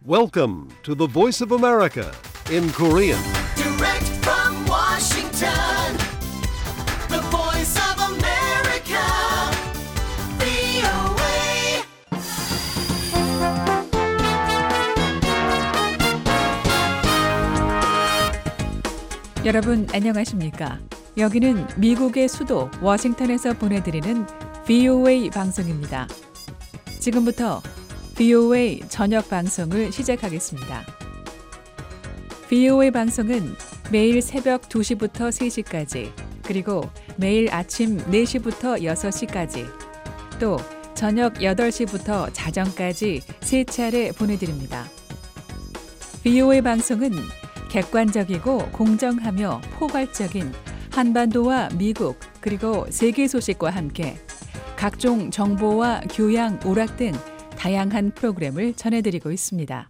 Welcome to the Voice of America in Korean. Direct from Washington, the Voice of America, VOA. 여러분 안녕하십니까? 여기는 미국의 수도 워싱턴에서 보내드리는 VOA 방송입니다. 지금부터 VOA 저녁 방송을 시작하겠습니다. VOA 방송은 매일 새벽 2시부터 3시까지, 그리고 매일 아침 4시부터 6시까지, 또 저녁 8시부터 자정까지 3차례 보내드립니다. VOA 방송은 객관적이고 공정하며 포괄적인 한반도와 미국 그리고 세계 소식과 함께 각종 정보와 교양, 오락 등 다양한 프로그램을 전해드리고 있습니다.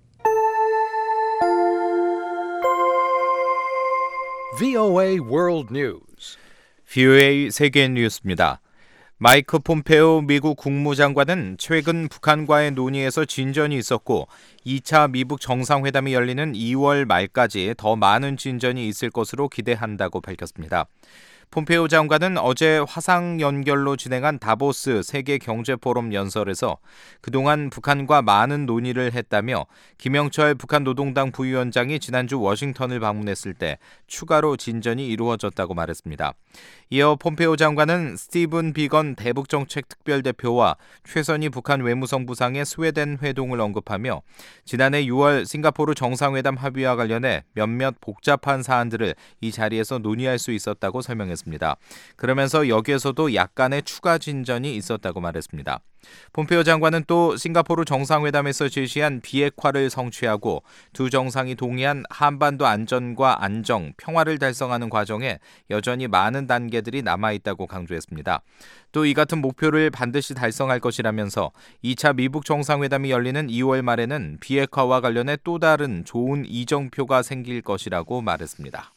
VOA World News. VOA 세계 뉴스입니다. 마이크 폼페오 미국 국무장관은 최근 북한과의 논의에서 진전이 있었고 2차 미북 정상회담이 열리는 2월 말까지 더 많은 진전이 있을 것으로 기대한다고 밝혔습니다. 폼페오 장관은 어제 화상 연결로 진행한 다보스 세계경제포럼 연설에서 그동안 북한과 많은 논의를 했다며 김영철 북한 노동당 부위원장이 지난주 워싱턴을 방문했을 때 추가로 진전이 이루어졌다고 말했습니다. 이어 폼페오 장관은 스티븐 비건 대북정책 특별대표와 최선희 북한 외무성부상의 스웨덴 회동을 언급하며 지난해 6월 싱가포르 정상회담 합의와 관련해 몇몇 복잡한 사안들을 이 자리에서 논의할 수 있었다고 설명했습니다. 그러면서 여기에서도 약간의 추가 진전이 있었다고 말했습니다. 폼페오 장관은 또 싱가포르 정상회담에서 제시한 비핵화를 성취하고 두 정상이 동의한 한반도 안전과 안정, 평화를 달성하는 과정에 여전히 많은 단계들이 남아있다고 강조했습니다. 또 이 같은 목표를 반드시 달성할 것이라면서 2차 미북 정상회담이 열리는 2월 말에는 비핵화와 관련해 또 다른 좋은 이정표가 생길 것이라고 말했습니다.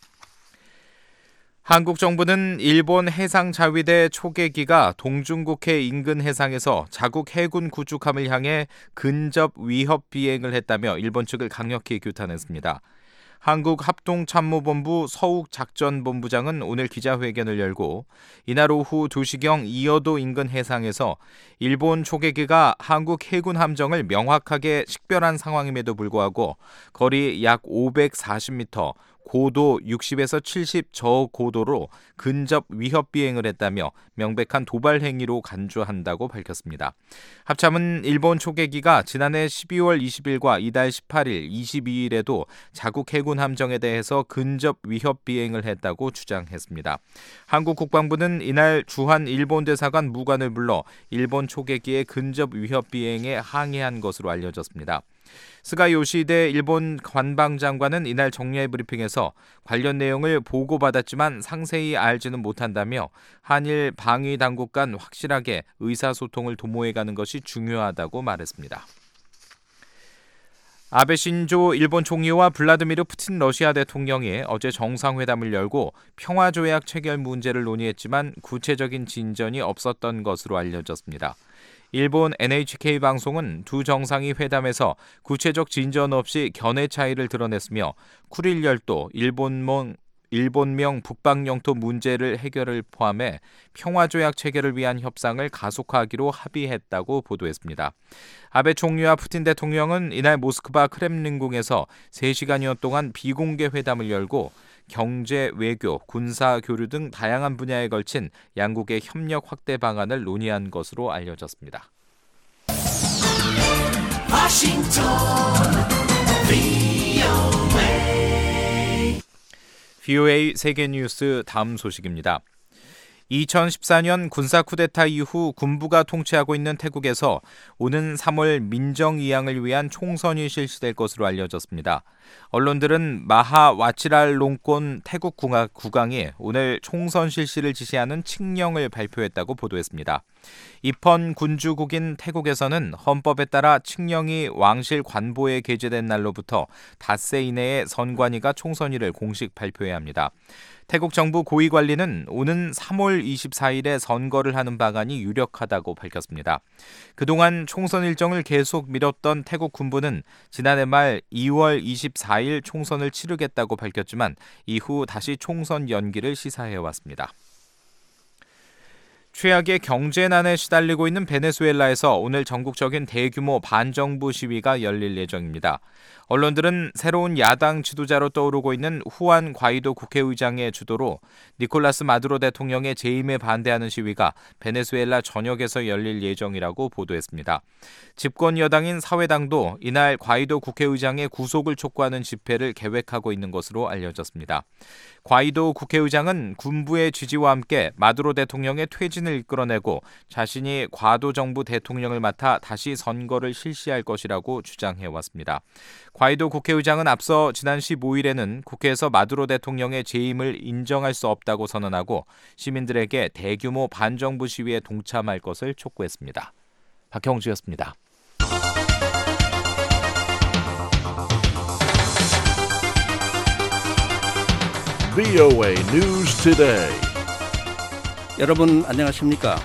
한국 정부는 일본 해상자위대 초계기가 동중국해 인근 해상에서 자국 해군 구축함을 향해 근접 위협 비행을 했다며 일본 측을 강력히 규탄했습니다. 한국합동참모본부 서욱작전본부장은 오늘 기자회견을 열고 이날 오후 2시경 이어도 인근 해상에서 일본 초계기가 한국 해군 함정을 명확하게 식별한 상황임에도 불구하고 거리 약 540m, 고도 60에서 70 저고도로 근접 위협 비행을 했다며 명백한 도발 행위로 간주한다고 밝혔습니다. 합참은 일본 초계기가 지난해 12월 20일과 이달 18일, 22일에도 자국 해군 함정에 대해서 근접 위협 비행을 했다고 주장했습니다. 한국 국방부는 이날 주한 일본 대사관 무관을 불러 일본 초계기의 근접 위협 비행에 항의한 것으로 알려졌습니다. 스가 요시히데 일본 관방장관은 이날 정례 브리핑에서 관련 내용을 보고받았지만 상세히 알지는 못한다며 한일 방위 당국 간 확실하게 의사소통을 도모해가는 것이 중요하다고 말했습니다. 아베 신조 일본 총리와 블라디미르 푸틴 러시아 대통령이 어제 정상회담을 열고 평화조약 체결 문제를 논의했지만 구체적인 진전이 없었던 것으로 알려졌습니다. 일본 NHK 방송은 두 정상이 회담에서 구체적 진전 없이 견해 차이를 드러냈으며 쿠릴 열도, 일본명 북방 영토 문제를 해결을 포함해 평화조약 체결을 위한 협상을 가속화하기로 합의했다고 보도했습니다. 아베 총리와 푸틴 대통령은 이날 모스크바 크렘린궁에서 3시간여 동안 비공개 회담을 열고 경제, 외교, 군사 교류 등 다양한 분야에 걸친 양국의 협력 확대 방안을 논의한 것으로 알려졌습니다. Washington, VOA. VOA 세계 뉴스 다음 소식입니다. 2014년 군사 쿠데타 이후 군부가 통치하고 있는 태국에서 오는 3월 민정이양을 위한 총선이 실시될 것으로 알려졌습니다. 언론들은 마하 와치랄롱권 태국 국왕이 오늘 총선 실시를 지시하는 칙령을 발표했다고 보도했습니다. 입헌 군주국인 태국에서는 헌법에 따라 칙령이 왕실 관보에 게재된 날로부터 닷새 이내에 선관위가 총선일을 공식 발표해야 합니다. 태국 정부 고위 관리는 오는 3월 24일에 선거를 하는 방안이 유력하다고 밝혔습니다. 그동안 총선 일정을 계속 미뤘던 태국 군부는 지난해 말 2월 24일 총선을 치르겠다고 밝혔지만 이후 다시 총선 연기를 시사해왔습니다. 최악의 경제난에 시달리고 있는 베네수엘라에서 오늘 전국적인 대규모 반정부 시위가 열릴 예정입니다. 언론들은 새로운 야당 지도자로 떠오르고 있는 후안 과이도 국회의장의 주도로 니콜라스 마두로 대통령의 재임에 반대하는 시위가 베네수엘라 전역에서 열릴 예정이라고 보도했습니다. 집권 여당인 사회당도 이날 과이도 국회의장의 구속을 촉구하는 집회를 계획하고 있는 것으로 알려졌습니다. 과이도 국회의장은 군부의 지지와 함께 마두로 대통령의 퇴진을 이끌어내고 자신이 과도 정부 대통령을 맡아 다시 선거를 실시할 것이라고 주장해왔습니다. 과이도 국회의장은 앞서 지난 15일에는 국회에서 마두로 대통령의 재임을 인정할 수 없다고 선언하고 시민들에게 대규모 반정부 시위에 동참할 것을 촉구했습니다. 박형주였습니다. VOA News Today. 여러분 안녕하십니까?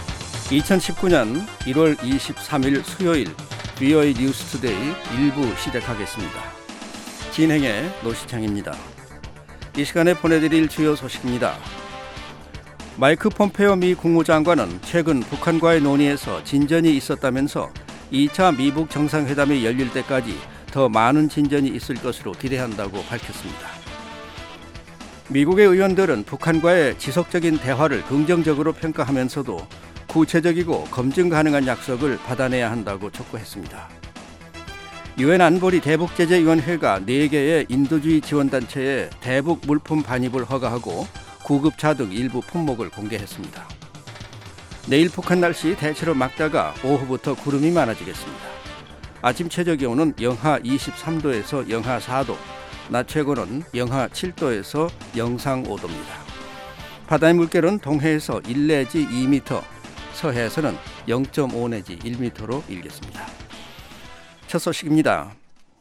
2019년 1월 23일 수요일 VOA 뉴스 투데이 1부 시작하겠습니다. 진행의 노시창입니다. 이 시간에 보내드릴 주요 소식입니다. 마이크 폼페오 미 국무장관은 최근 북한과의 논의에서 진전이 있었다면서 2차 미북 정상회담이 열릴 때까지 더 많은 진전이 있을 것으로 기대한다고 밝혔습니다. 미국의 의원들은 북한과의 지속적인 대화를 긍정적으로 평가하면서도 구체적이고 검증 가능한 약속을 받아내야 한다고 촉구했습니다. 유엔 안보리 대북제재위원회가 4개의 인도주의 지원단체에 대북 물품 반입을 허가하고 구급차 등 일부 품목을 공개했습니다. 내일 북한 날씨 대체로 맑다가 오후부터 구름이 많아지겠습니다. 아침 최저기온은 영하 23도에서 영하 4도, 낮 최고는 영하 7도에서 영상 5도입니다. 바다의 물결은 동해에서 1 내지 2m, 서해에서는 0.5 내지 1m로 일겠습니다. 첫 소식입니다.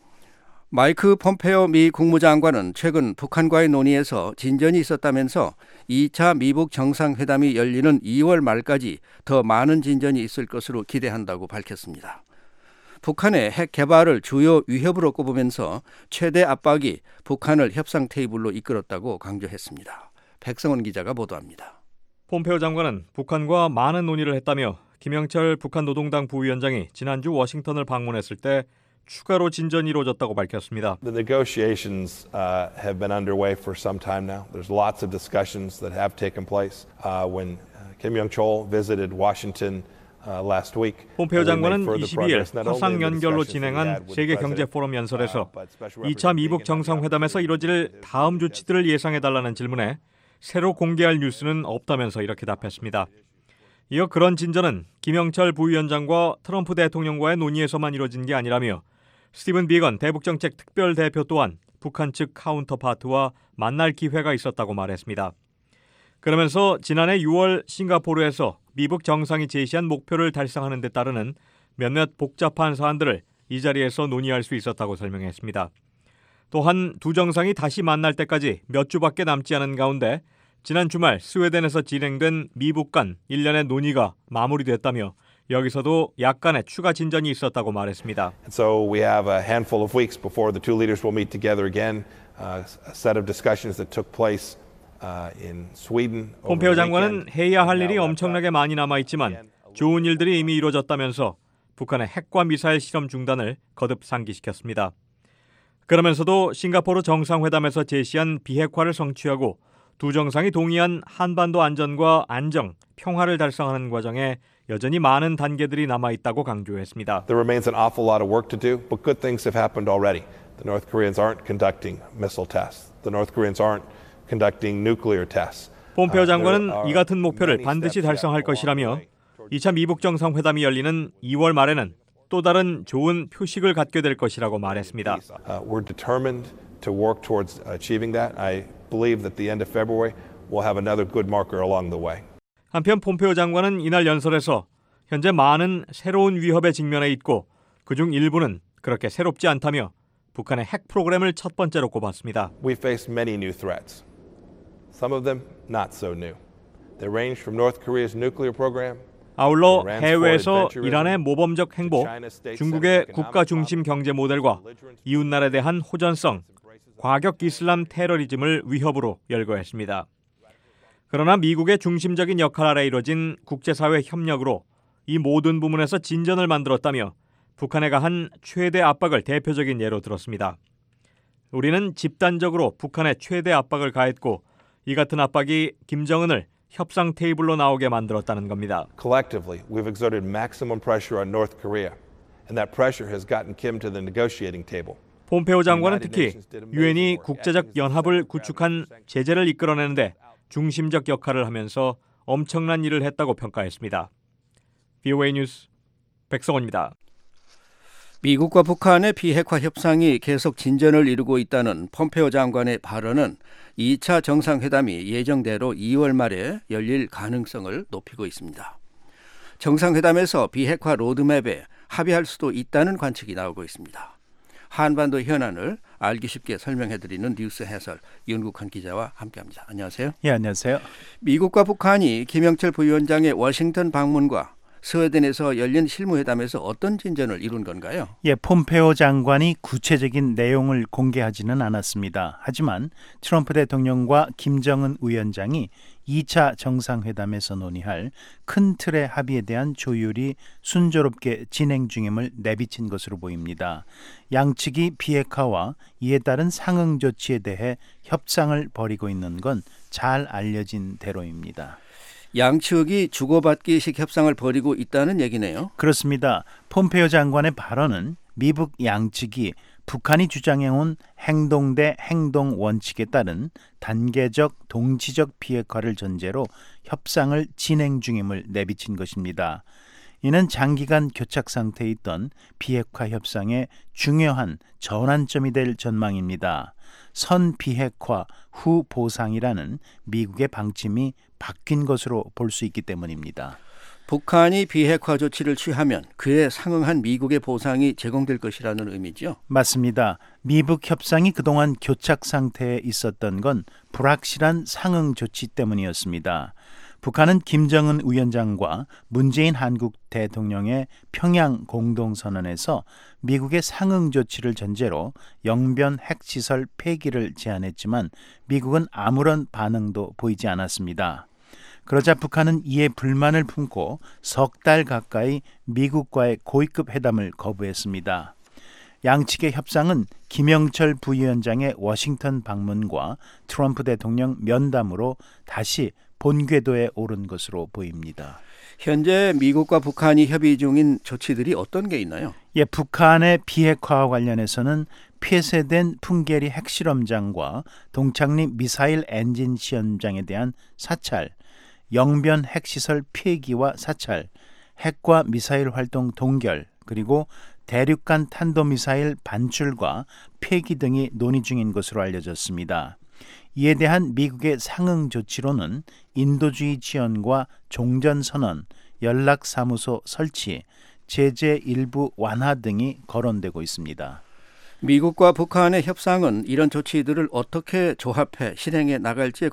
마이크 폼페오 미 국무장관은 최근 북한과의 논의에서 진전이 있었다면서 2차 미북 정상회담이 열리는 2월 말까지 더 많은 진전이 있을 것으로 기대한다고 밝혔습니다. 북한의 핵 개발을 주요 위협으로 꼽으면서 최대 압박이 북한을 협상 테이블로 이끌었다고 강조했습니다. 백성원 기자가 보도합니다. 폼페오 장관은 북한과 많은 논의를 했다며 김영철 북한 노동당 부위원장이 지난주 워싱턴을 방문했을 때 추가로 진전이 이루어졌다고 밝혔습니다. The negotiations have been underway for some time now. There's lots of discussions that have taken place. When Kim Yong-chol visited Washington last week. 폼페오 장관은 22일 화상 연결로 진행한 세계 경제 포럼 연설에서 2차 미북 정상회담에서 이뤄질 다음 조치들을 예상해달라는 질문에 새로 공개할 뉴스는 없다면서 이렇게 답했습니다. 이어 그런 진전은 김영철 부위원장과 트럼프 대통령과의 논의에서만 이뤄진 게 아니라며 스티븐 비건 대북정책 특별대표 또한 북한 측 카운터파트와 만날 기회가 있었다고 말했습니다. 그러면서 지난해 6월 싱가포르에서 미북 정상이 제시한 목표를 달성하는 데 따르는 몇몇 복잡한 사안들을 이 자리에서 논의할 수 있었다고 설명했습니다. 또한 두 정상이 다시 만날 때까지 몇 주밖에 남지 않은 가운데 지난 주말 스웨덴에서 진행된 미북 간 일련의 논의가 마무리됐다며 여기서도 약간의 추가 진전이 있었다고 말했습니다. So we have a handful of weeks before the two leaders will meet together again. A set of discussions that took place in Sweden. 폼페오 장관은 해야 할 일이 엄청나게 많이 남아있지만 좋은 일들이 이미 이루어졌다면서 북한의 핵과 미사일 실험 중단을 거듭 상기시켰습니다. 그러면서도 싱가포르 정상회담에서 제시한 비핵화를 성취하고 두 정상이 동의한 한반도 안전과 안정, 평화를 달성하는 과정에 여전히 많은 단계들이 남아있다고 강조했습니다. There remains an awful lot of work to do, but good things have happened already. The North Koreans aren't conducting missile tests. The North Koreans aren't conducting nuclear tests. 폼페오 장관은 이 같은 목표를 반드시 달성할 것이라며 2차 미북 정상회담이 열리는 2월 말에는 또 다른 좋은 표식을 갖게 될 것이라고 말했습니다. We're determined to work towards achieving that. I believe that the end of February we'll have another good marker along the way. 한편 폼페오 장관은 이날 연설에서 현재 많은 새로운 위협에 직면해 있고 그중 일부는 그렇게 새롭지 않다며 북한의 핵 프로그램을 첫 번째로 꼽았습니다. We face many new threats. some of them not so new. They range from North Korea's nuclear program. 아울러 해외에서 이란의 모범적 행보, 중국의 국가 중심 경제 모델과 이웃나라에 대한 호전성, 과격 이슬람 테러리즘을 위협으로 열거했습니다. 그러나 미국의 중심적인 역할 아래 이뤄진 국제사회 협력으로 이 모든 부문에서 진전을 만들었다며 북한에 가한 최대 압박을 대표적인 예로 들었습니다. 우리는 집단적으로 북한에 최대 압박을 가했고 이 같은 압박이 김정은을 협상 테이블로 나오게 만들었다는 겁니다. Collectively, we've exerted maximum pressure on North Korea, and that pressure has gotten Kim to the negotiating table. 폼페오 장관은 특히 유엔이 국제적 연합을 구축한 제재를 이끌어내는데 중심적 역할을 하면서 엄청난 일을 했다고 평가했습니다. VOA 뉴스 백성원입니다. 미국과 북한의 비핵화 협상이 계속 진전을 이루고 있다는 폼페오 장관의 발언은 2차 정상회담이 예정대로 2월 말에 열릴 가능성을 높이고 있습니다. 정상회담에서 비핵화 로드맵에 합의할 수도 있다는 관측이 나오고 있습니다. 한반도 현안을 알기 쉽게 설명해드리는 뉴스 해설 윤국환 기자와 함께합니다. 안녕하세요. 예, 안녕하세요. 미국과 북한이 김영철 부위원장의 워싱턴 방문과 스웨덴에서 열린 실무회담에서 어떤 진전을 이룬 건가요? 예, 폼페오 장관이 구체적인 내용을 공개하지는 않았습니다. 하지만 트럼프 대통령과 김정은 위원장이 2차 정상회담에서 논의할 큰 틀의 합의에 대한 조율이 순조롭게 진행 중임을 내비친 것으로 보입니다. 양측이 비핵화와 이에 따른 상응 조치에 대해 협상을 벌이고 있는 건 잘 알려진 대로입니다. 양측이 주고받기식 협상을 벌이고 있다는 얘기네요. 그렇습니다. 폼페오 장관의 발언은 미북 양측이 북한이 주장해온 행동 대 행동 원칙에 따른 단계적 동시적 비핵화를 전제로 협상을 진행 중임을 내비친 것입니다. 이는 장기간 교착 상태에 있던 비핵화 협상의 중요한 전환점이 될 전망입니다. 선 비핵화 후 보상이라는 미국의 방침이 바뀐 것으로 볼 수 있기 때문입니다. 북한이 비핵화 조치를 취하면 그에 상응한 미국의 보상이 제공될 것이라는 의미죠? 맞습니다. 미북 협상이 그동안 교착 상태에 있었던 건 불확실한 상응 조치 때문이었습니다. 북한은 김정은 위원장과 문재인 한국 대통령의 평양 공동선언에서 미국의 상응 조치를 전제로 영변 핵시설 폐기를 제안했지만 미국은 아무런 반응도 보이지 않았습니다. 그러자 북한은 이에 불만을 품고 석 달 가까이 미국과의 고위급 회담을 거부했습니다. 양측의 협상은 김영철 부위원장의 워싱턴 방문과 트럼프 대통령 면담으로 다시 본궤도에 오른 것으로 보입니다. 현재 미국과 북한이 협의 중인 조치들이 어떤 게 있나요? 예, 북한의 비핵화와 관련해서는 폐쇄된 풍계리 핵실험장과 동창리 미사일 엔진 시험장에 대한 사찰, 영변 핵시설 폐기와 사찰, 핵과 미사일 활동 동결, 그리고 대륙간 탄도미사일 반출과 폐기 등이 논의 중인 것으로 알려졌습니다. 이에 대한 미국의 상응 조치로는 인도주의 지원과 종전선언, 연락사무소 설치, 제재 일부 완화 등이 거론되고 있습니다. 미국과 북한의 협상은 이런 조치들을 어떻게 조합해 실행해 나갈지에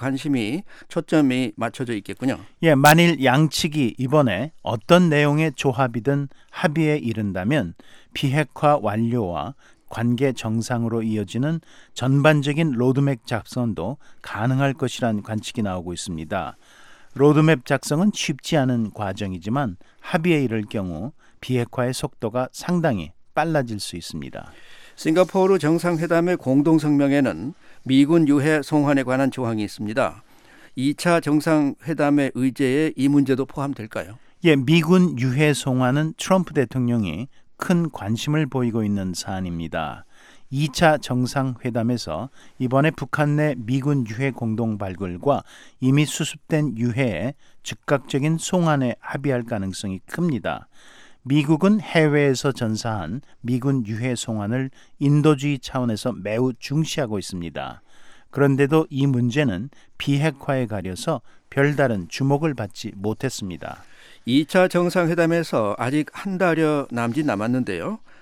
초점이 맞춰져 있겠군요. 예, 만일 양측이 이번에 어떤 내용의 조합이든 합의에 이른다면 비핵화 완료와 관계 정상으로 이어지는 전반적인 로드맵 작성도 가능할 것이란 관측이 나오고 있습니다. 로드맵 작성은 쉽지 않은 과정이지만 합의에 이를 경우 비핵화의 속도가 상당히 빨라질 수 있습니다. 싱가포르 정상회담의 공동성명에는 미군 유해 송환에 관한 조항이 있습니다. 2차 정상회담의 의제에 이 문제도 포함될까요? 예, 미군 유해 송환은 트럼프 대통령이 큰 관심을 보이고 있는 사안입니다. 2차 정상회담에서 이번에 북한 내 미군 유해 공동 발굴과 이미 수습된 유해의 즉각적인 송환에 합의할 가능성이 큽니다. 미국은 해외에서 전사한 미군 유해 송환을 인도주의 차원에서 매우 중시하고 있습니다. 그런데도 이 문제는 비핵화에 가려서 별다른 주목을 받지 못했습니다. 2차 정상회담에서 아직 한 달여 남짓 남았는데요.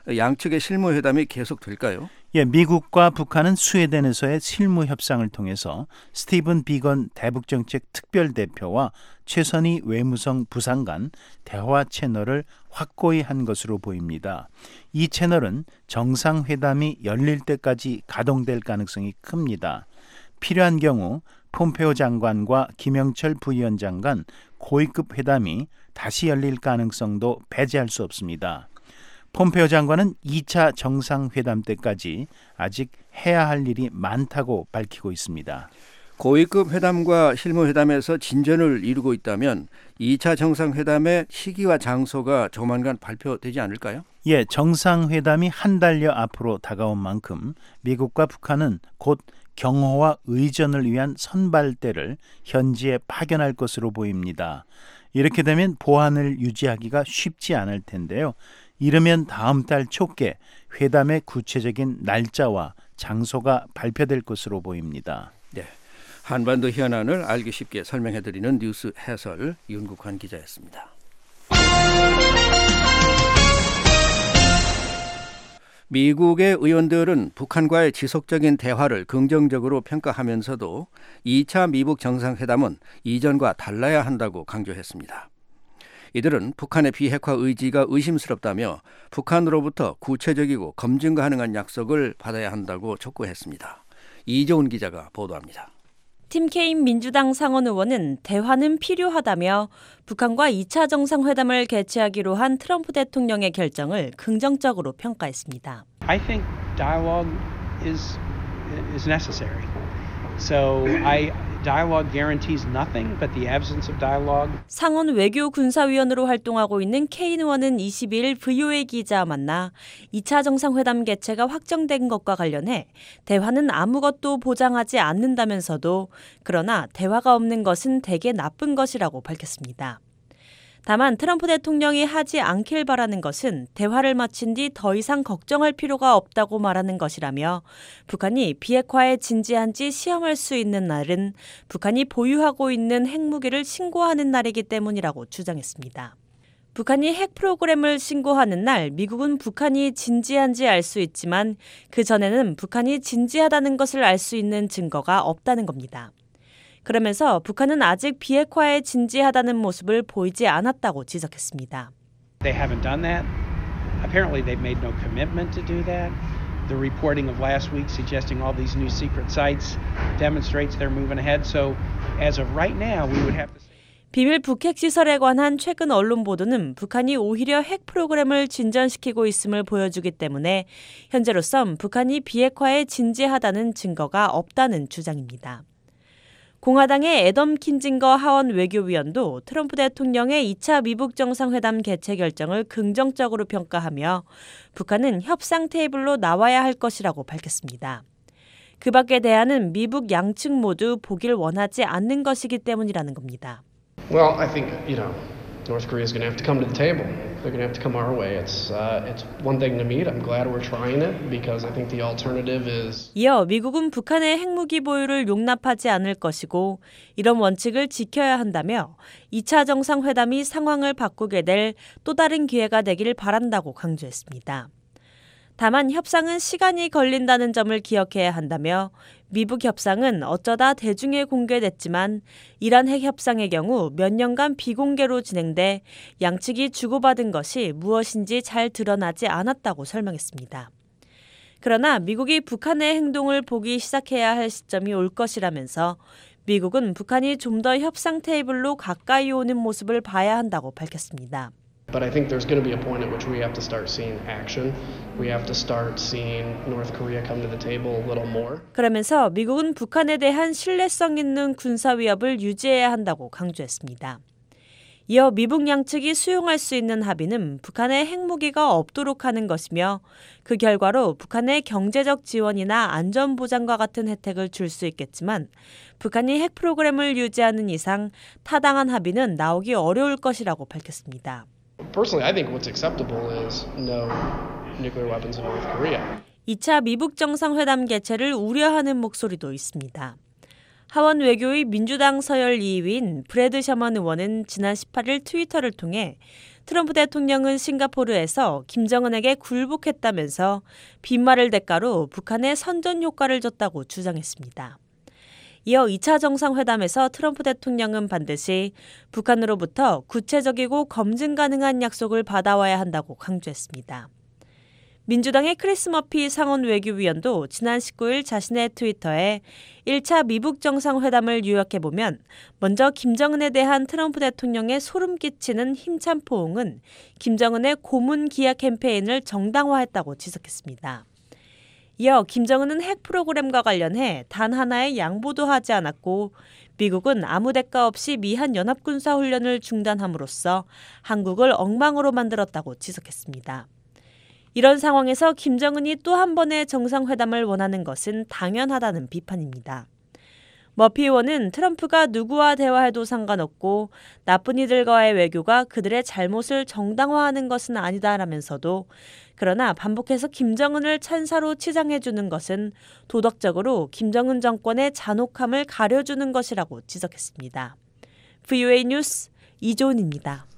양측의 실무회담이 계속될까요? 예, 미국과 북한은 스웨덴에서의 실무 협상을 통해서 스티븐 비건 대북정책 특별대표와 최선희 외무성 부상관 대화 채널을 확고히 한 것으로 보입니다. 이 채널은 정상회담이 열릴 때까지 가동될 가능성이 큽니다. 필요한 경우 폼페오 장관과 김영철 부위원장 간 고위급 회담이 다시 열릴 가능성도 배제할 수 없습니다. 폼페오 장관은 2차 정상회담 때까지 아직 해야 할 일이 많다고 밝히고 있습니다. 고위급 회담과 실무회담에서 진전을 이루고 있다면 2차 정상회담의 시기와 장소가 조만간 발표되지 않을까요? 예, 정상회담이 한 달여 앞으로 다가온 만큼 미국과 북한은 곧 경호와 의전을 위한 선발대를 현지에 파견할 것으로 보입니다. 이렇게 되면 보안을 유지하기가 쉽지 않을 텐데요. 이르면 다음 달 초께 회담의 구체적인 날짜와 장소가 발표될 것으로 보입니다. 네, 한반도 현안을 알기 쉽게 설명해드리는 뉴스 해설 윤국환 기자였습니다. 미국의 의원들은 북한과의 지속적인 대화를 긍정적으로 평가하면서도 2차 미북 정상회담은 이전과 달라야 한다고 강조했습니다. 이들은 북한의 비핵화 의지가 의심스럽다며 북한으로부터 구체적이고 검증 가능한 약속을 받아야 한다고 촉구했습니다. 이조은 기자가 보도합니다. 팀 케인 민주당 상원 의원은 대화는 필요하다며 북한과 2차 정상회담을 개최하기로 한 트럼프 대통령의 결정을 긍정적으로 평가했습니다. I think dialogue is necessary. So dialogue guarantees nothing but the absence of dialogue. 상원 외교군사위원으로 활동하고 있는 케인 의원은 22일 VOA 기자와 만나 2차 정상회담 개최가 확정된 것과 관련해 대화는 아무것도 보장하지 않는다면서도 그러나 대화가 없는 것은 대개 나쁜 것이라고 밝혔습니다. 다만 트럼프 대통령이 하지 않길 바라는 것은 대화를 마친 뒤 더 이상 걱정할 필요가 없다고 말하는 것이라며 북한이 비핵화에 진지한지 시험할 수 있는 날은 북한이 보유하고 있는 핵무기를 신고하는 날이기 때문이라고 주장했습니다. 북한이 핵 프로그램을 신고하는 날 미국은 북한이 진지한지 알 수 있지만 그 전에는 북한이 진지하다는 것을 알 수 있는 증거가 없다는 겁니다. 그러면서 북한은 아직 비핵화에 진지하다는 모습을 보이지 않았다고 지적했습니다. They haven't done that. Apparently they've made no commitment to do that. The reporting of last week suggesting all these new secret sites demonstrates they're moving ahead. So as of right now, we would have to say 비밀 북핵 시설에 관한 최근 언론 보도는 북한이 오히려 핵 프로그램을 진전시키고 있음을 보여주기 때문에 현재로선 북한이 비핵화에 진지하다는 증거가 없다는 주장입니다. 공화당의 애덤 킨징거 하원 외교위원도 트럼프 대통령의 2차 미북 정상회담 개최 결정을 긍정적으로 평가하며 북한은 협상 테이블로 나와야 할 것이라고 밝혔습니다. 그 밖의 대안은 미북 양측 모두 보길 원하지 않는 것이기 때문이라는 겁니다. Well, I think, North Korea is going to have to come to the table. They're going to have to come our way. It's one thing to meet. I'm glad we're trying it because I think the alternative is. 이어 미국은 북한의 핵무기 보유를 용납하지 않을 것이고 이런 원칙을 지켜야 한다며 2차 정상회담이 상황을 바꾸게 될 또 다른 기회가 되길 바란다고 강조했습니다. 다만 협상은 시간이 걸린다는 점을 기억해야 한다며 미북 협상은 어쩌다 대중에 공개됐지만 이란 핵 협상의 경우 몇 년간 비공개로 진행돼 양측이 주고받은 것이 무엇인지 잘 드러나지 않았다고 설명했습니다. 그러나 미국이 북한의 행동을 보기 시작해야 할 시점이 올 것이라면서 미국은 북한이 좀 더 협상 테이블로 가까이 오는 모습을 봐야 한다고 밝혔습니다. But I think there's going to be a point at which we have to start seeing action. We have to start seeing North Korea come to the table a little more. 그러면서 미국은 북한에 대한 신뢰성 있는 군사 위협을 유지해야 한다고 강조했습니다. 이어 미북 양측이 수용할 수 있는 합의는 북한의 핵무기가 없도록 하는 것이며 그 결과로 북한의 경제적 지원이나 안전보장과 같은 혜택을 줄 수 있겠지만 북한이 핵 프로그램을 유지하는 이상 타당한 합의는 나오기 어려울 것이라고 밝혔습니다. Personally, I think what's acceptable is no nuclear weapons in North Korea. 2차 미북 정상회담 개최를 우려하는 목소리도 있습니다. 하원 외교의 민주당 서열 2위인 브래드 셔먼 의원은 지난 18일 트위터를 통해 트럼프 대통령은 싱가포르에서 김정은에게 굴복했다면서 빈말을 대가로 북한에 선전 효과를 줬다고 주장했습니다. 이어 2차 정상회담에서 트럼프 대통령은 반드시 북한으로부터 구체적이고 검증 가능한 약속을 받아와야 한다고 강조했습니다. 민주당의 크리스 머피 상원 외교위원도 지난 19일 자신의 트위터에 1차 미북 정상회담을 요약해보면 먼저 김정은에 대한 트럼프 대통령의 소름 끼치는 힘찬 포옹은 김정은의 고문 기아 캠페인을 정당화했다고 지적했습니다. 이어 김정은은 핵 프로그램과 관련해 단 하나의 양보도 하지 않았고 미국은 아무 대가 없이 미한 연합군사훈련을 중단함으로써 한국을 엉망으로 만들었다고 지적했습니다. 이런 상황에서 김정은이 또 한 번의 정상회담을 원하는 것은 당연하다는 비판입니다. 머피 의원은 트럼프가 누구와 대화해도 상관없고 나쁜 이들과의 외교가 그들의 잘못을 정당화하는 것은 아니다라면서도 그러나 반복해서 김정은을 찬사로 치장해주는 것은 도덕적으로 김정은 정권의 잔혹함을 가려주는 것이라고 지적했습니다. VOA 뉴스 이조은입니다.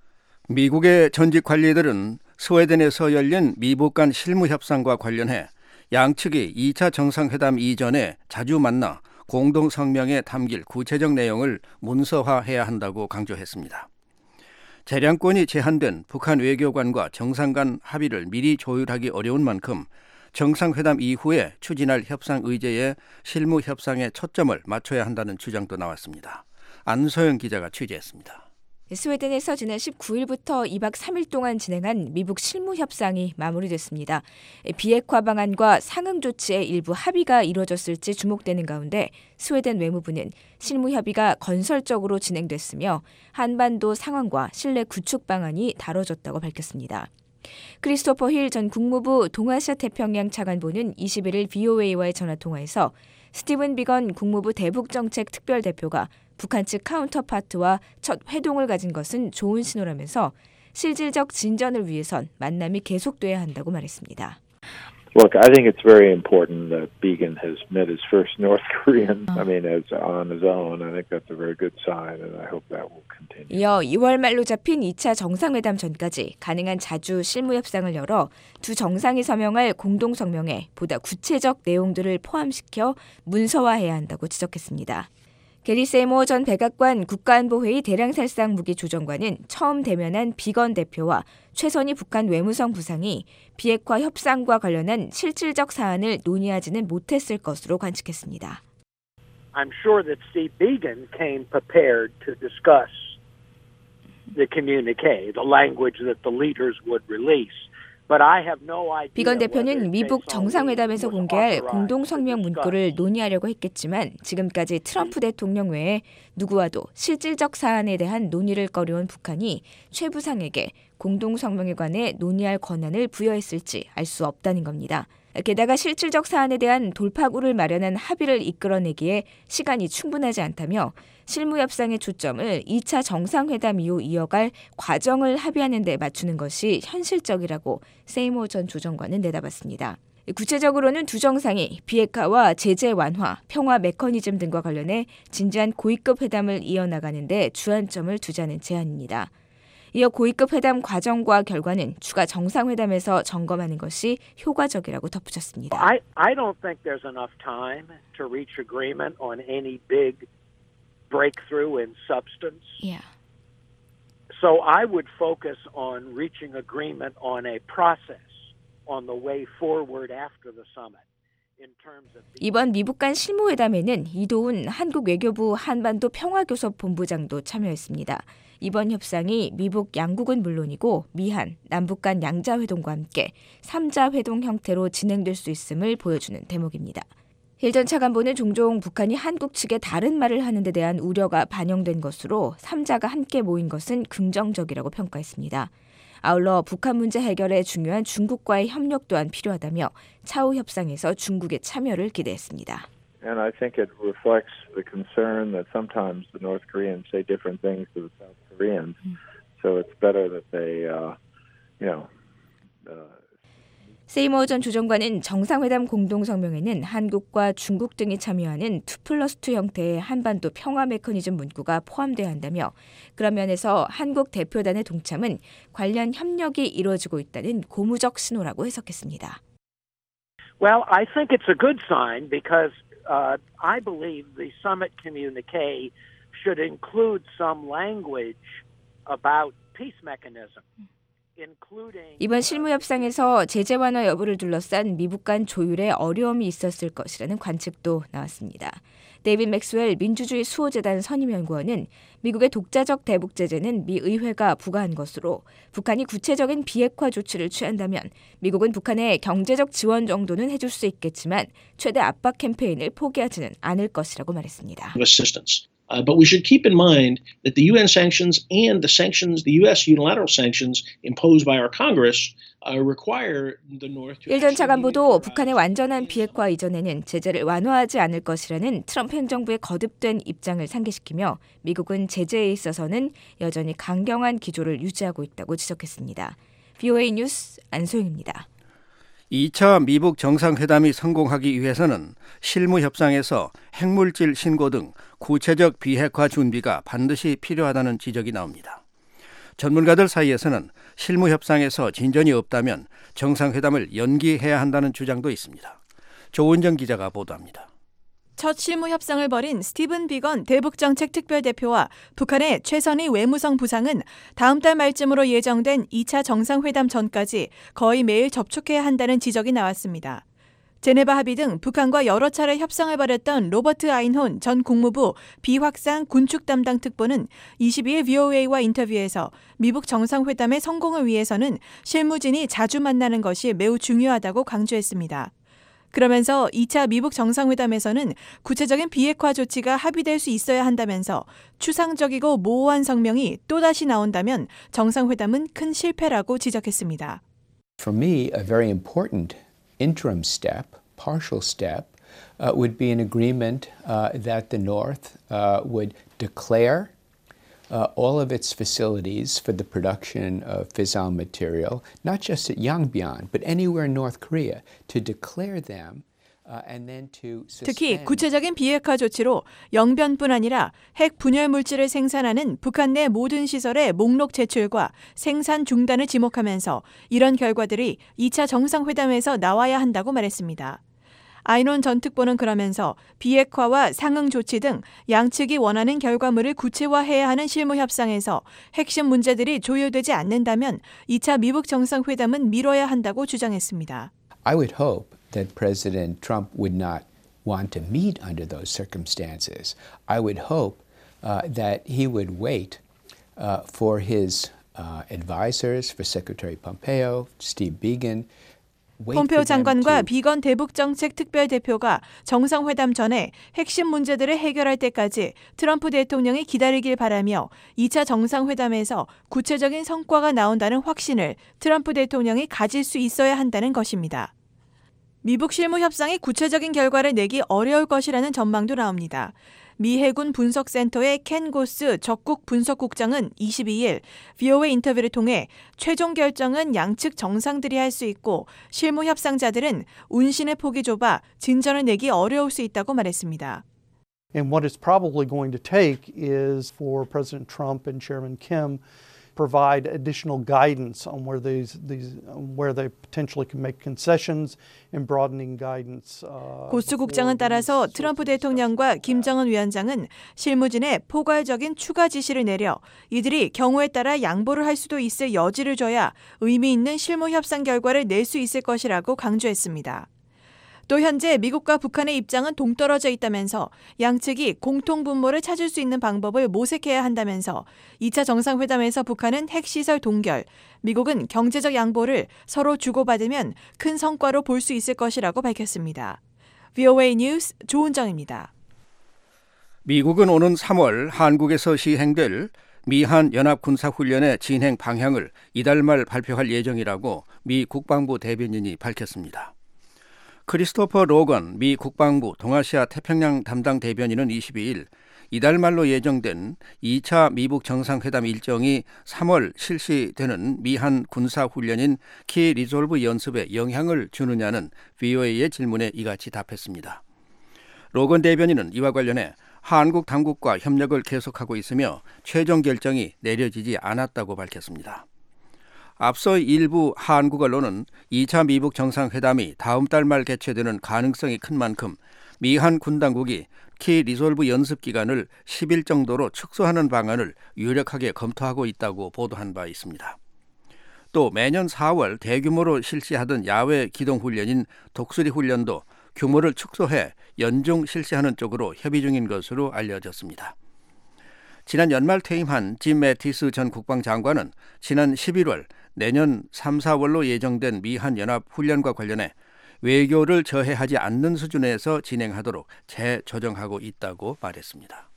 미국의 전직 관리들은 스웨덴에서 열린 미북 간 실무 협상과 관련해 양측이 2차 정상회담 이전에 자주 만나 공동 성명에 담길 구체적 내용을 문서화해야 한다고 강조했습니다. 재량권이 제한된 북한 외교관과 정상 간 합의를 미리 조율하기 어려운 만큼 정상회담 이후에 추진할 협상 의제에 실무 협상에 초점을 맞춰야 한다는 주장도 나왔습니다. 안소영 기자가 취재했습니다. 스웨덴에서 지난 19일부터 2박 3일 동안 진행한 미북 실무 협상이 마무리됐습니다. 비핵화 방안과 상응 조치의 일부 합의가 이뤄졌을지 주목되는 가운데 스웨덴 외무부는 실무 협의가 건설적으로 진행됐으며 한반도 상황과 신뢰 구축 방안이 다뤄졌다고 밝혔습니다. 크리스토퍼 힐 전 국무부 동아시아 태평양 차관보는 21일 VOA와의 전화통화에서 스티븐 비건 국무부 대북정책 특별대표가 북한 측 카운터파트와 첫 회동을 가진 것은 좋은 신호라면서 실질적 진전을 위해선 만남이 계속돼야 한다고 말했습니다. Look, I think it's very important that Began has met his first North Korean. I mean, as on his own. I think that's a very good sign, and I hope that will continue. 이어 2월 말로 잡힌 2차 정상회담 전까지 가능한 자주 실무 협상을 열어 두 정상이 서명할 공동 성명에 보다 구체적 내용들을 포함시켜 문서화해야 한다고 지적했습니다. 게리 세이모 전 백악관 국가안보회의 대량살상 무기조정관은 처음 대면한 비건 대표와 최선희 북한 외무성 부상이 비핵화 협상과 관련한 실질적 사안을 논의하지는 못했을 것으로 관측했습니다. I'm sure that Steve Biegun came prepared to discuss the communique, the language that the leaders would release. 비건 대표는 미북 정상회담에서 공개할 공동성명 문구를 논의하려고 했겠지만 지금까지 트럼프 대통령 외에 누구와도 실질적 사안에 대한 논의를 꺼려온 북한이 최 부상에게 공동성명에 관해 논의할 권한을 부여했을지 알 수 없다는 겁니다. 게다가 실질적 사안에 대한 돌파구를 마련한 합의를 이끌어내기에 시간이 충분하지 않다며 실무 협상의 초점을 2차 정상회담 이후 이어갈 과정을 합의하는 데 맞추는 것이 현실적이라고 세이모 전 조정관은 내다봤습니다. 구체적으로는 두 정상이 비핵화와 제재 완화, 평화 메커니즘 등과 관련해 진지한 고위급 회담을 이어나가는 데 주안점을 두자는 제안입니다. 이어 고위급 회담 과정과 결과는 추가 정상회담에서 점검하는 것이 효과적이라고 덧붙였습니다. I don't think there's enough time to reach agreement on any big breakthrough in substance. Yeah. So I would focus on reaching agreement on a process on the way forward after the summit. 이번 미북 간 실무회담에는 이도훈 한국 외교부 한반도 평화교섭본부장도 참여했습니다. 이번 협상이 미북 양국은 물론이고 미한, 남북 간 양자회동과 함께 3자 회동 형태로 진행될 수 있음을 보여주는 대목입니다. 힐 전 차관보는 종종 북한이 한국 측에 다른 말을 하는 데 대한 우려가 반영된 것으로 3자가 함께 모인 것은 긍정적이라고 평가했습니다. 아울러 북한 문제 해결에 중요한 중국과의 협력 또한 필요하다며 차후 협상에서 중국의 참여를 기대했습니다. And I think it reflects the concern that sometimes the North Koreans say different things to the South Koreans. So it's better that they, 세이머 전 조정관은 정상회담 공동성명에는 한국과 중국 등이 참여하는 2+2 형태의 한반도 평화 메커니즘 문구가 포함돼야 한다며 그런 면에서 한국 대표단의 동참은 관련 협력이 이루어지고 있다는 고무적 신호라고 해석했습니다. Well, I think it's a good sign because I believe the summit communique should include some language about peace mechanism. 이번 실무협상에서 제재 완화 여부를 둘러싼 미국 간 조율에 어려움이 있었을 것이라는 관측도 나왔습니다. 데이빗 맥스웰 민주주의 수호재단 선임연구원은 미국의 독자적 대북 제재는 미 의회가 부과한 것으로 북한이 구체적인 비핵화 조치를 취한다면 미국은 북한에 경제적 지원 정도는 해줄 수 있겠지만 최대 압박 캠페인을 포기하지는 않을 것이라고 말했습니다. But we should keep in mind that the UN sanctions and the sanctions, the U.S. unilateral sanctions imposed by our Congress require the North to... 일 전 차관보도 북한의 완전한 비핵화 이전에는 제재를 완화하지 않을 것이라는 트럼프 행정부의 거듭된 입장을 상기시키며 미국은 제재에 있어서는 여전히 강경한 기조를 유지하고 있다고 지적했습니다. VOA 뉴스 안소영입니다. 2차 미북 정상회담이 성공하기 위해서는 실무 협상에서 핵물질 신고 등 구체적 비핵화 준비가 반드시 필요하다는 지적이 나옵니다. 전문가들 사이에서는 실무 협상에서 진전이 없다면 정상회담을 연기해야 한다는 주장도 있습니다. 조은정 기자가 보도합니다. 첫 실무 협상을 벌인 스티븐 비건 대북정책 특별대표와 북한의 최선희 외무성 부상은 다음 달 말쯤으로 예정된 2차 정상회담 전까지 거의 매일 접촉해야 한다는 지적이 나왔습니다. 제네바 합의 등 북한과 여러 차례 협상을 벌였던 로버트 아인혼 전 국무부 비확산 군축 담당 특보는 22일 VOA와 인터뷰에서 미북 정상회담의 성공을 위해서는 실무진이 자주 만나는 것이 매우 중요하다고 강조했습니다. 그러면서 2차 미북 정상회담에서는 구체적인 비핵화 조치가 합의될 수 있어야 한다면서 추상적이고 모호한 성명이 또다시 나온다면 정상회담은 큰 실패라고 지적했습니다. For me, a very important interim step, partial step, would be an agreement that the North would declare all of its facilities for the production of fissile material, not just at Yongbyon, but anywhere in North Korea, to declare them and then to suspend. 특히 구체적인 비핵화 조치로 영변뿐 아니라 핵 분열 물질을 생산하는 북한 내 모든 시설의 목록 제출과 생산 중단을 지목하면서 이런 결과들이 2차 정상회담에서 나와야 한다고 말했습니다. 아인혼 전 특보는 그러면서 비핵화와 상응 조치 등 양측이 원하는 결과물을 구체화해야 하는 실무 협상에서 핵심 문제들이 조율되지 않는다면 2차 미북 정상회담은 미뤄야 한다고 주장했습니다. I would hope that President Trump would not want to meet under those circumstances. I would hope that he would wait for his advisors, for Secretary Pompeo, Steve Biegun, 폼페오 장관과 비건 대북정책 특별대표가 정상회담 전에 핵심 문제들을 해결할 때까지 트럼프 대통령이 기다리길 바라며 2차 정상회담에서 구체적인 성과가 나온다는 확신을 트럼프 대통령이 가질 수 있어야 한다는 것입니다. 미북 실무 협상이 구체적인 결과를 내기 어려울 것이라는 전망도 나옵니다. 미 해군 분석센터의 켄 고스 적국 분석국장은 22일 VOA 인터뷰를 통해 최종 결정은 양측 정상들이 할 수 있고 실무 협상자들은 운신의 폭이 좁아 진전을 내기 어려울 수 있다고 말했습니다. And what it's probably going to take is for President Trump and Chairman Kim provide additional guidance on where where they potentially can make concessions and broadening guidance. 고스 국장은 따라서 트럼프 대통령과 김정은 위원장은 실무진에 포괄적인 추가 지시를 내려 이들이 경우에 따라 양보를 할 수도 있을 여지를 줘야 의미 있는 실무 협상 결과를 낼 수 있을 것이라고 강조했습니다. 또 현재 미국과 북한의 입장은 동떨어져 있다면서 양측이 공통 분모를 찾을 수 있는 방법을 모색해야 한다면서 2차 정상회담에서 북한은 핵시설 동결, 미국은 경제적 양보를 서로 주고받으면 큰 성과로 볼 수 있을 것이라고 밝혔습니다. VOA 뉴스 조은정입니다. 미국은 오는 3월 한국에서 시행될 미한 연합군사훈련의 진행 방향을 이달 말 발표할 예정이라고 미 국방부 대변인이 밝혔습니다. 크리스토퍼 로건 미 국방부 동아시아 태평양 담당 대변인은 22일 이달 말로 예정된 2차 미북 정상회담 일정이 3월 실시되는 미한 군사훈련인 키 리졸브 연습에 영향을 주느냐는 VOA의 질문에 이같이 답했습니다. 로건 대변인은 이와 관련해 한국 당국과 협력을 계속하고 있으며 최종 결정이 내려지지 않았다고 밝혔습니다. 앞서 일부 한국 언론은 2차 미북 정상회담이 다음 달 말 개최되는 가능성이 큰 만큼 미한 군 당국이 키 리졸브 연습 기간을 10일 정도로 축소하는 방안을 유력하게 검토하고 있다고 보도한 바 있습니다. 또 매년 4월 대규모로 실시하던 야외 기동훈련인 독수리 훈련도 규모를 축소해 연중 실시하는 쪽으로 협의 중인 것으로 알려졌습니다. 지난 연말 퇴임한 짐 매티스 전 국방장관은 지난 11월 내년 3, 4월로 예정된 미한 연합 훈련과 관련해 외교를 저해하지 않는 수준에서 진행하도록 재조정하고 있다고 말했습니다.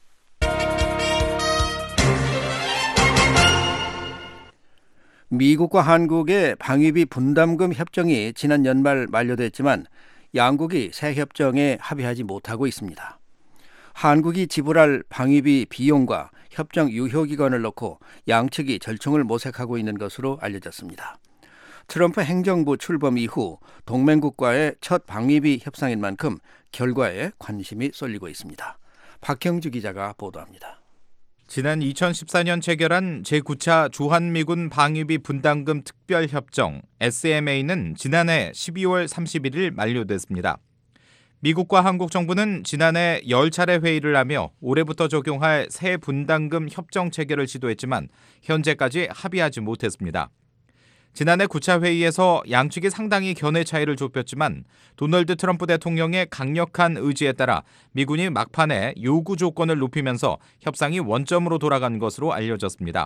미국과 한국의 방위비 분담금 협정이 지난 연말 만료됐지만 양국이 새 협정에 합의하지 못하고 있습니다. 한국이 지불할 방위비 비용과 협정 유효기간을 놓고 양측이 절충을 모색하고 있는 것으로 알려졌습니다. 트럼프 행정부 출범 이후 동맹국과의 첫 방위비 협상인 만큼 결과에 관심이 쏠리고 있습니다. 박형주 기자가 보도합니다. 지난 2014년 체결한 제9차 주한미군 방위비 분담금 특별협정 SMA는 지난해 12월 31일 만료됐습니다. 미국과 한국 정부는 지난해 10차례 회의를 하며 올해부터 적용할 새 분담금 협정 체결을 시도했지만 현재까지 합의하지 못했습니다. 지난해 9차 회의에서 양측이 상당히 견해 차이를 좁혔지만 도널드 트럼프 대통령의 강력한 의지에 따라 미군이 막판에 요구 조건을 높이면서 협상이 원점으로 돌아간 것으로 알려졌습니다.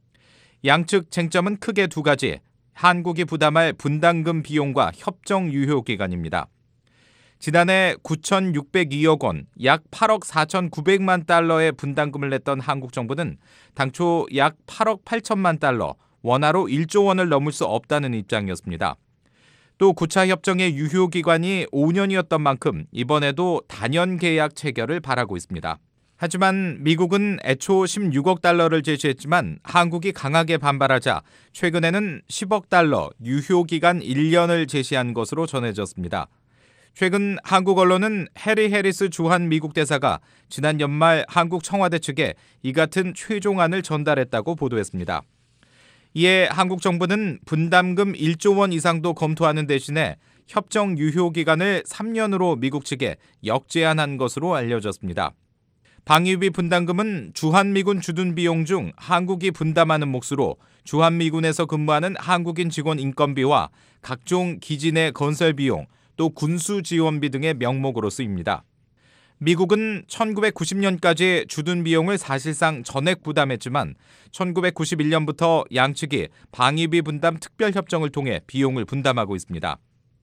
양측 쟁점은 크게 두 가지, 한국이 부담할 분담금 비용과 협정 유효 기간입니다. 지난해 9,602억 원, 약 8억 4,900만 달러의 분담금을 냈던 한국 정부는 당초 약 8억 8천만 달러, 원화로 1조 원을 넘을 수 없다는 입장이었습니다. 또 9차 협정의 유효 기간이 5년이었던 만큼 이번에도 단연 계약 체결을 바라고 있습니다. 하지만 미국은 애초 16억 달러를 제시했지만 한국이 강하게 반발하자 최근에는 10억 달러, 유효 기간 1년을 제시한 것으로 전해졌습니다. 최근 한국 언론은 해리 해리스 주한 미국 대사가 지난 연말 한국 청와대 측에 이 같은 최종안을 전달했다고 보도했습니다. 이에 한국 정부는 분담금 1조 원 이상도 검토하는 대신에 협정 유효 기간을 3년으로 미국 측에 역제한한 것으로 알려졌습니다. 방위비 분담금은 주한미군 주둔 비용 중 한국이 분담하는 몫으로 주한미군에서 근무하는 한국인 직원 인건비와 각종 기지 내 건설 비용, 또 군수 지원비 등의 명목으로 쓰입니다. 미국은 1990년까지 주둔 비용을 사실상 전액 부담했지만 1991년부터 양측이 방위비 분담 특별협정을 통해 비용을 분담하고 있습니다.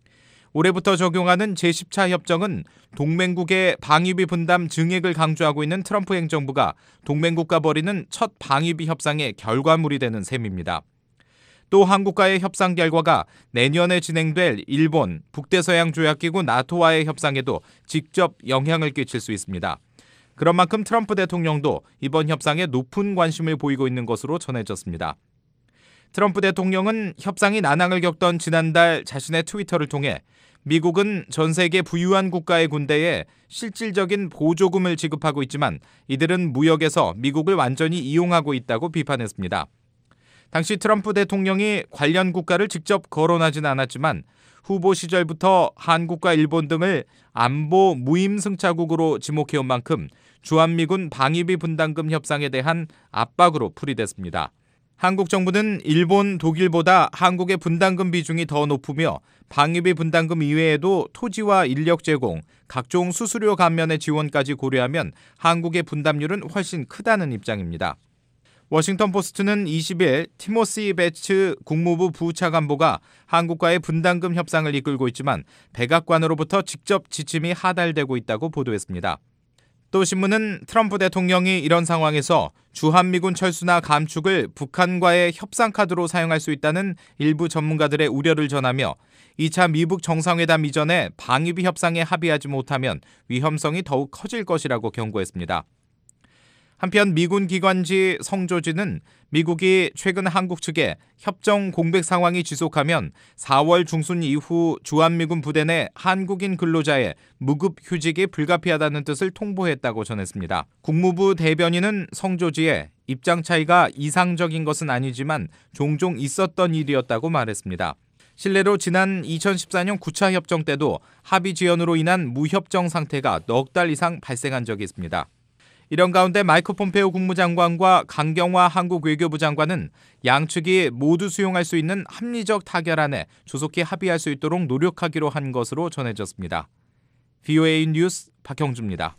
올해부터 적용하는 제10차 협정은 동맹국의 방위비 분담 증액을 강조하고 있는 트럼프 행정부가 동맹국과 벌이는 첫 방위비 협상의 결과물이 되는 셈입니다. 또 한국과의 협상 결과가 내년에 진행될 일본, 북대서양조약기구 나토와의 협상에도 직접 영향을 끼칠 수 있습니다. 그런 만큼 트럼프 대통령도 이번 협상에 높은 관심을 보이고 있는 것으로 전해졌습니다. 트럼프 대통령은 협상이 난항을 겪던 지난달 자신의 트위터를 통해 미국은 전 세계 부유한 국가의 군대에 실질적인 보조금을 지급하고 있지만 이들은 무역에서 미국을 완전히 이용하고 있다고 비판했습니다. 당시 트럼프 대통령이 관련 국가를 직접 거론하진 않았지만 후보 시절부터 한국과 일본 등을 안보 무임승차국으로 지목해온 만큼 주한미군 방위비 분담금 협상에 대한 압박으로 풀이됐습니다. 한국 정부는 일본, 독일보다 한국의 분담금 비중이 더 높으며 방위비 분담금 이외에도 토지와 인력 제공, 각종 수수료 감면의 지원까지 고려하면 한국의 분담률은 훨씬 크다는 입장입니다. 워싱턴 포스트는 20일 티모시 배츠 국무부 부차관보가 한국과의 분담금 협상을 이끌고 있지만 백악관으로부터 직접 지침이 하달되고 있다고 보도했습니다. 또 신문은 트럼프 대통령이 이런 상황에서 주한미군 철수나 감축을 북한과의 협상 카드로 사용할 수 있다는 일부 전문가들의 우려를 전하며 2차 미북 정상회담 이전에 방위비 협상에 합의하지 못하면 위험성이 더욱 커질 것이라고 경고했습니다. 한편 미군 기관지 성조지는 미국이 최근 한국 측에 협정 공백 상황이 지속하면 4월 중순 이후 주한미군 부대 내 한국인 근로자의 무급 휴직이 불가피하다는 뜻을 통보했다고 전했습니다. 국무부 대변인은 성조지에 입장 차이가 이상적인 것은 아니지만 종종 있었던 일이었다고 말했습니다. 실례로 지난 2014년 9차 협정 때도 합의 지연으로 인한 무협정 상태가 넉 달 이상 발생한 적이 있습니다. 이런 가운데 마이크 폼페오 국무장관과 강경화 한국 외교부 장관은 양측이 모두 수용할 수 있는 합리적 타결안에 조속히 합의할 수 있도록 노력하기로 한 것으로 전해졌습니다. VOA 뉴스 박형주입니다.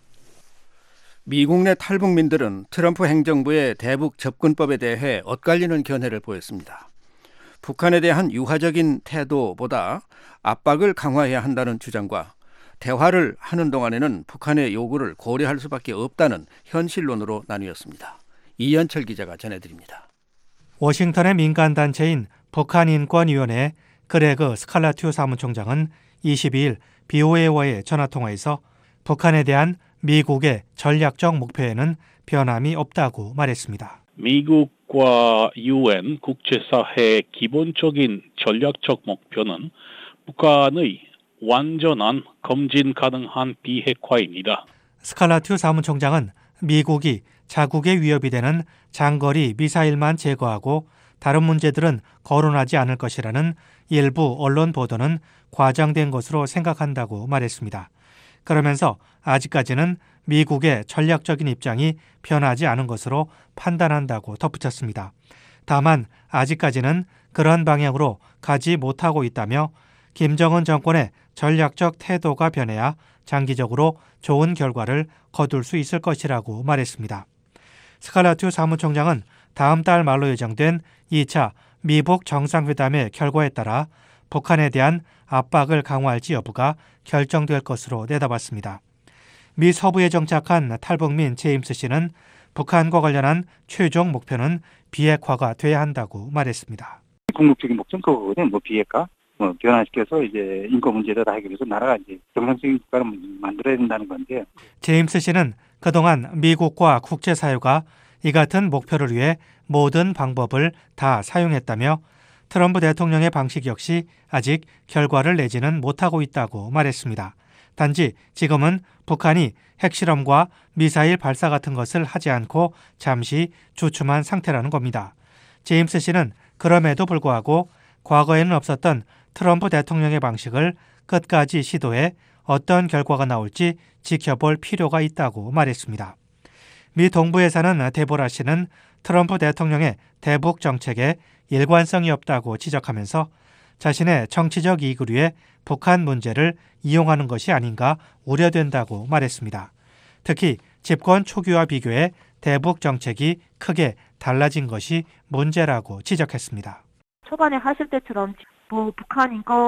미국 내 탈북민들은 트럼프 행정부의 대북 접근법에 대해 엇갈리는 견해를 보였습니다. 북한에 대한 유화적인 태도보다 압박을 강화해야 한다는 주장과 대화를 하는 동안에는 북한의 요구를 고려할 수밖에 없다는 현실론으로 나뉘었습니다. 이현철 기자가 전해드립니다. 워싱턴의 민간단체인 북한인권위원회 그레그 스칼라튜 사무총장은 22일 BOA와의 전화통화에서 북한에 대한 미국의 전략적 목표에는 변함이 없다고 말했습니다. 미국과 UN 국제사회의 기본적인 전략적 목표는 북한의 완전한 검진 가능한 비핵화입니다. 스칼라튜 사무총장은 미국이 자국의 위협이 되는 장거리 미사일만 제거하고 다른 문제들은 거론하지 않을 것이라는 일부 언론 보도는 과장된 것으로 생각한다고 말했습니다. 그러면서 아직까지는 미국의 전략적인 입장이 변하지 않은 것으로 판단한다고 덧붙였습니다. 다만 아직까지는 그런 방향으로 가지 못하고 있다며 김정은 정권의 전략적 태도가 변해야 장기적으로 좋은 결과를 거둘 수 있을 것이라고 말했습니다. 스칼라튜 사무총장은 다음 달 말로 예정된 2차 미북 정상회담의 결과에 따라 북한에 대한 압박을 강화할지 여부가 결정될 것으로 내다봤습니다. 미 서부에 정착한 탈북민 제임스 씨는 북한과 관련한 최종 목표는 비핵화가 돼야 한다고 말했습니다. 궁극적인 목적은 비핵화, 변화시켜서 이제 인권 문제를 다 해결해서 나라가 이제 정상적인 국가를 만들어야 된다는 건데. 제임스 씨는 그동안 미국과 국제사회가 이 같은 목표를 위해 모든 방법을 다 사용했다며 트럼프 대통령의 방식 역시 아직 결과를 내지는 못하고 있다고 말했습니다. 단지 지금은 북한이 핵실험과 미사일 발사 같은 것을 하지 않고 잠시 주춤한 상태라는 겁니다. 제임스 씨는 그럼에도 불구하고 과거에는 없었던 트럼프 대통령의 방식을 끝까지 시도해 어떤 결과가 나올지 지켜볼 필요가 있다고 말했습니다. 미 동부에 사는 데보라 씨는 트럼프 대통령의 대북 정책에 일관성이 없다고 지적하면서 자신의 정치적 이익을 위해 북한 문제를 이용하는 것이 아닌가 우려된다고 말했습니다. 특히 집권 초기와 비교해 대북 정책이 크게 달라진 것이 문제라고 지적했습니다. 초반에 하실 때처럼 북한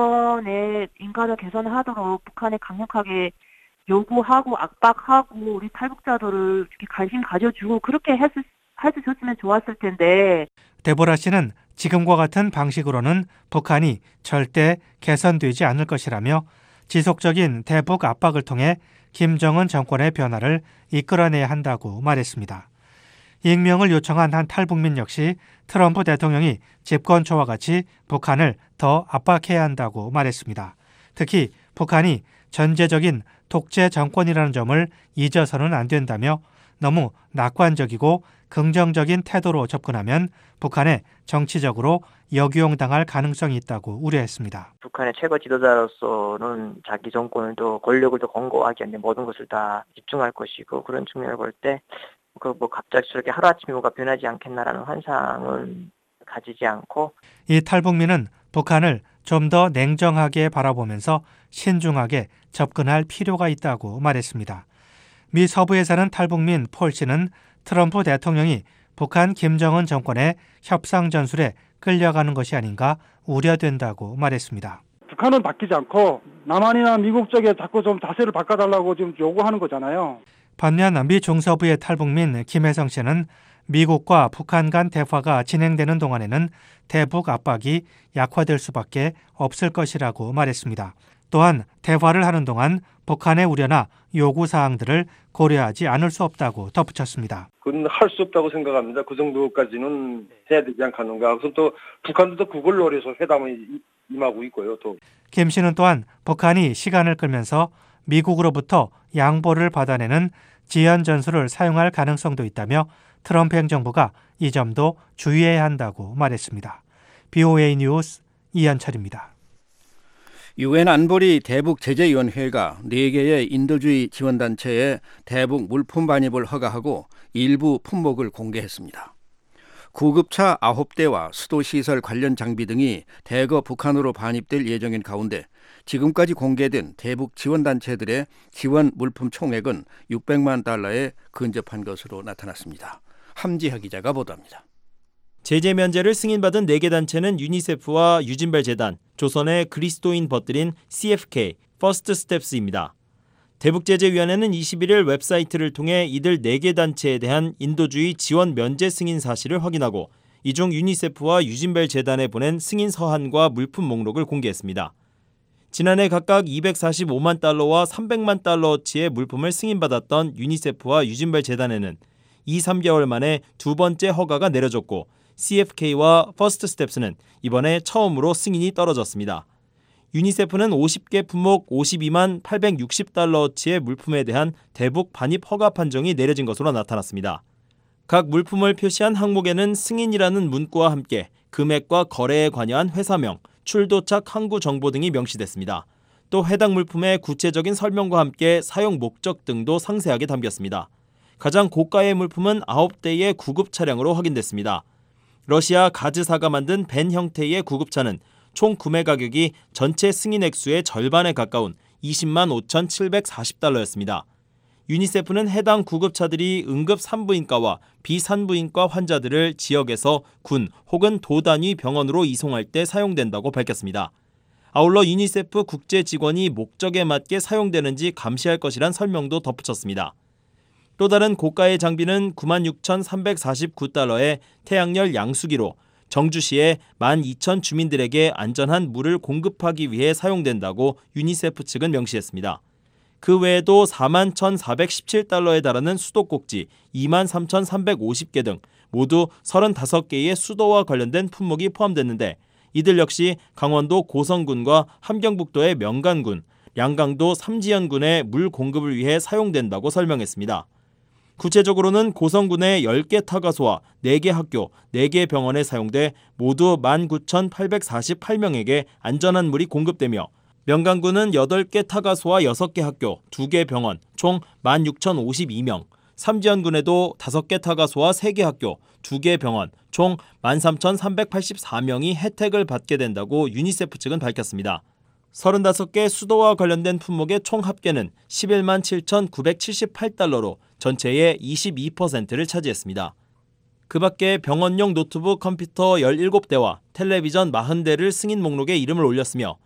인권을 개선하도록 북한에 강력하게 요구하고 압박하고 우리 탈북자들을 이렇게 관심 가져주고 그렇게 해주셨으면 좋았을 텐데. 데보라 씨는 지금과 같은 방식으로는 북한이 절대 개선되지 않을 것이라며 지속적인 대북 압박을 통해 김정은 정권의 변화를 이끌어내야 한다고 말했습니다. 익명을 요청한 한 탈북민 역시 트럼프 대통령이 집권 초와 같이 북한을 더 압박해야 한다고 말했습니다. 특히 북한이 전제적인 독재 정권이라는 점을 잊어서는 안 된다며 너무 낙관적이고 긍정적인 태도로 접근하면 북한에 정치적으로 역이용당할 가능성이 있다고 우려했습니다. 북한의 최고 지도자로서는 자기 정권을 더 권력을 더 건고하기 위한 모든 것을 다 집중할 것이고 그런 측면을 볼 때 갑자기 저렇게 하루아침에 뭐가 변하지 않겠나라는 환상은 가지지 않고 이 탈북민은 북한을 좀 더 냉정하게 바라보면서 신중하게 접근할 필요가 있다고 말했습니다. 미 서부에 사는 탈북민 폴 씨는 트럼프 대통령이 북한 김정은 정권의 협상 전술에 끌려가는 것이 아닌가 우려된다고 말했습니다. 북한은 바뀌지 않고 남한이나 미국 쪽에 자꾸 좀 자세를 바꿔달라고 지금 요구하는 거잖아요. 반면 미 중서부의 탈북민 김혜성 씨는 미국과 북한 간 대화가 진행되는 동안에는 대북 압박이 약화될 수밖에 없을 것이라고 말했습니다. 또한 대화를 하는 동안 북한의 우려나 요구사항들을 고려하지 않을 수 없다고 덧붙였습니다. 그건 할 수 없다고 생각합니다. 그 정도까지는 해야 되지 않겠는가. 그래서 또 북한도 그걸 노려서 회담에 임하고 있고요. 또 김 씨는 또한 북한이 시간을 끌면서 미국으로부터 양보를 받아내는 지연 전술을 사용할 가능성도 있다며 트럼프 행정부가 이 점도 주의해야 한다고 말했습니다. BOA 뉴스 이한철입니다. 유엔 안보리 대북제재위원회가 4개의 인도주의 지원단체에 대북 물품 반입을 허가하고 일부 품목을 공개했습니다. 구급차 9대와 수도시설 관련 장비 등이 대거 북한으로 반입될 예정인 가운데 지금까지 공개된 대북 지원단체들의 지원 물품 총액은 600만 달러에 근접한 것으로 나타났습니다. 함지하 기자가 보도합니다. 제재 면제를 승인받은 4개 단체는 유니세프와 유진벨 재단, 조선의 그리스도인 벗들인 CFK, 퍼스트 스텝스입니다. 대북제재위원회는 21일 웹사이트를 통해 이들 4개 단체에 대한 인도주의 지원 면제 승인 사실을 확인하고 이 중 유니세프와 유진벨 재단에 보낸 승인 서한과 물품 목록을 공개했습니다. 지난해 각각 245만 달러와 300만 달러어치의 물품을 승인받았던 유니세프와 유진벨 재단에는 2-3개월 만에 두 번째 허가가 내려졌고 CFK와 퍼스트 스텝스는 이번에 처음으로 승인이 떨어졌습니다. 유니세프는 50개 품목 52만 860달러어치의 물품에 대한 대북 반입 허가 판정이 내려진 것으로 나타났습니다. 각 물품을 표시한 항목에는 승인이라는 문구와 함께 금액과 거래에 관여한 회사명, 출도착 항구 정보 등이 명시됐습니다. 또 해당 물품의 구체적인 설명과 함께 사용 목적 등도 상세하게 담겼습니다. 가장 고가의 물품은 9대의 구급 차량으로 확인됐습니다. 러시아 가즈사가 만든 벤 형태의 구급차는 총 구매 가격이 전체 승인 액수의 절반에 가까운 20만 5,740달러였습니다. 유니세프는 해당 구급차들이 응급 산부인과와 비산부인과 환자들을 지역에서 군 혹은 도 단위 병원으로 이송할 때 사용된다고 밝혔습니다. 아울러 유니세프 국제 직원이 목적에 맞게 사용되는지 감시할 것이란 설명도 덧붙였습니다. 또 다른 고가의 장비는 96,349달러의 태양열 양수기로 정주시의 12,000 주민들에게 안전한 물을 공급하기 위해 사용된다고 유니세프 측은 명시했습니다. 그 외에도 41,417달러에 달하는 수도꼭지 23,350개 등 모두 35개의 수도와 관련된 품목이 포함됐는데 이들 역시 강원도 고성군과 함경북도의 명간군, 양강도 삼지연군의 물 공급을 위해 사용된다고 설명했습니다. 구체적으로는 고성군의 10개 타가소와 4개 학교, 4개 병원에 사용돼 모두 19,848명에게 안전한 물이 공급되며 명강군은 8개 타가소와 6개 학교, 2개 병원, 총 16,052명, 삼지연군에도 5개 타가소와 3개 학교, 2개 병원, 총 13,384명이 혜택을 받게 된다고 유니세프 측은 밝혔습니다. 35개 수도와 관련된 품목의 총 합계는 11만 7,978달러로 전체의 22%를 차지했습니다. 그 밖에 병원용 노트북 컴퓨터 17대와 텔레비전 40대를 승인 목록에 이름을 올렸으며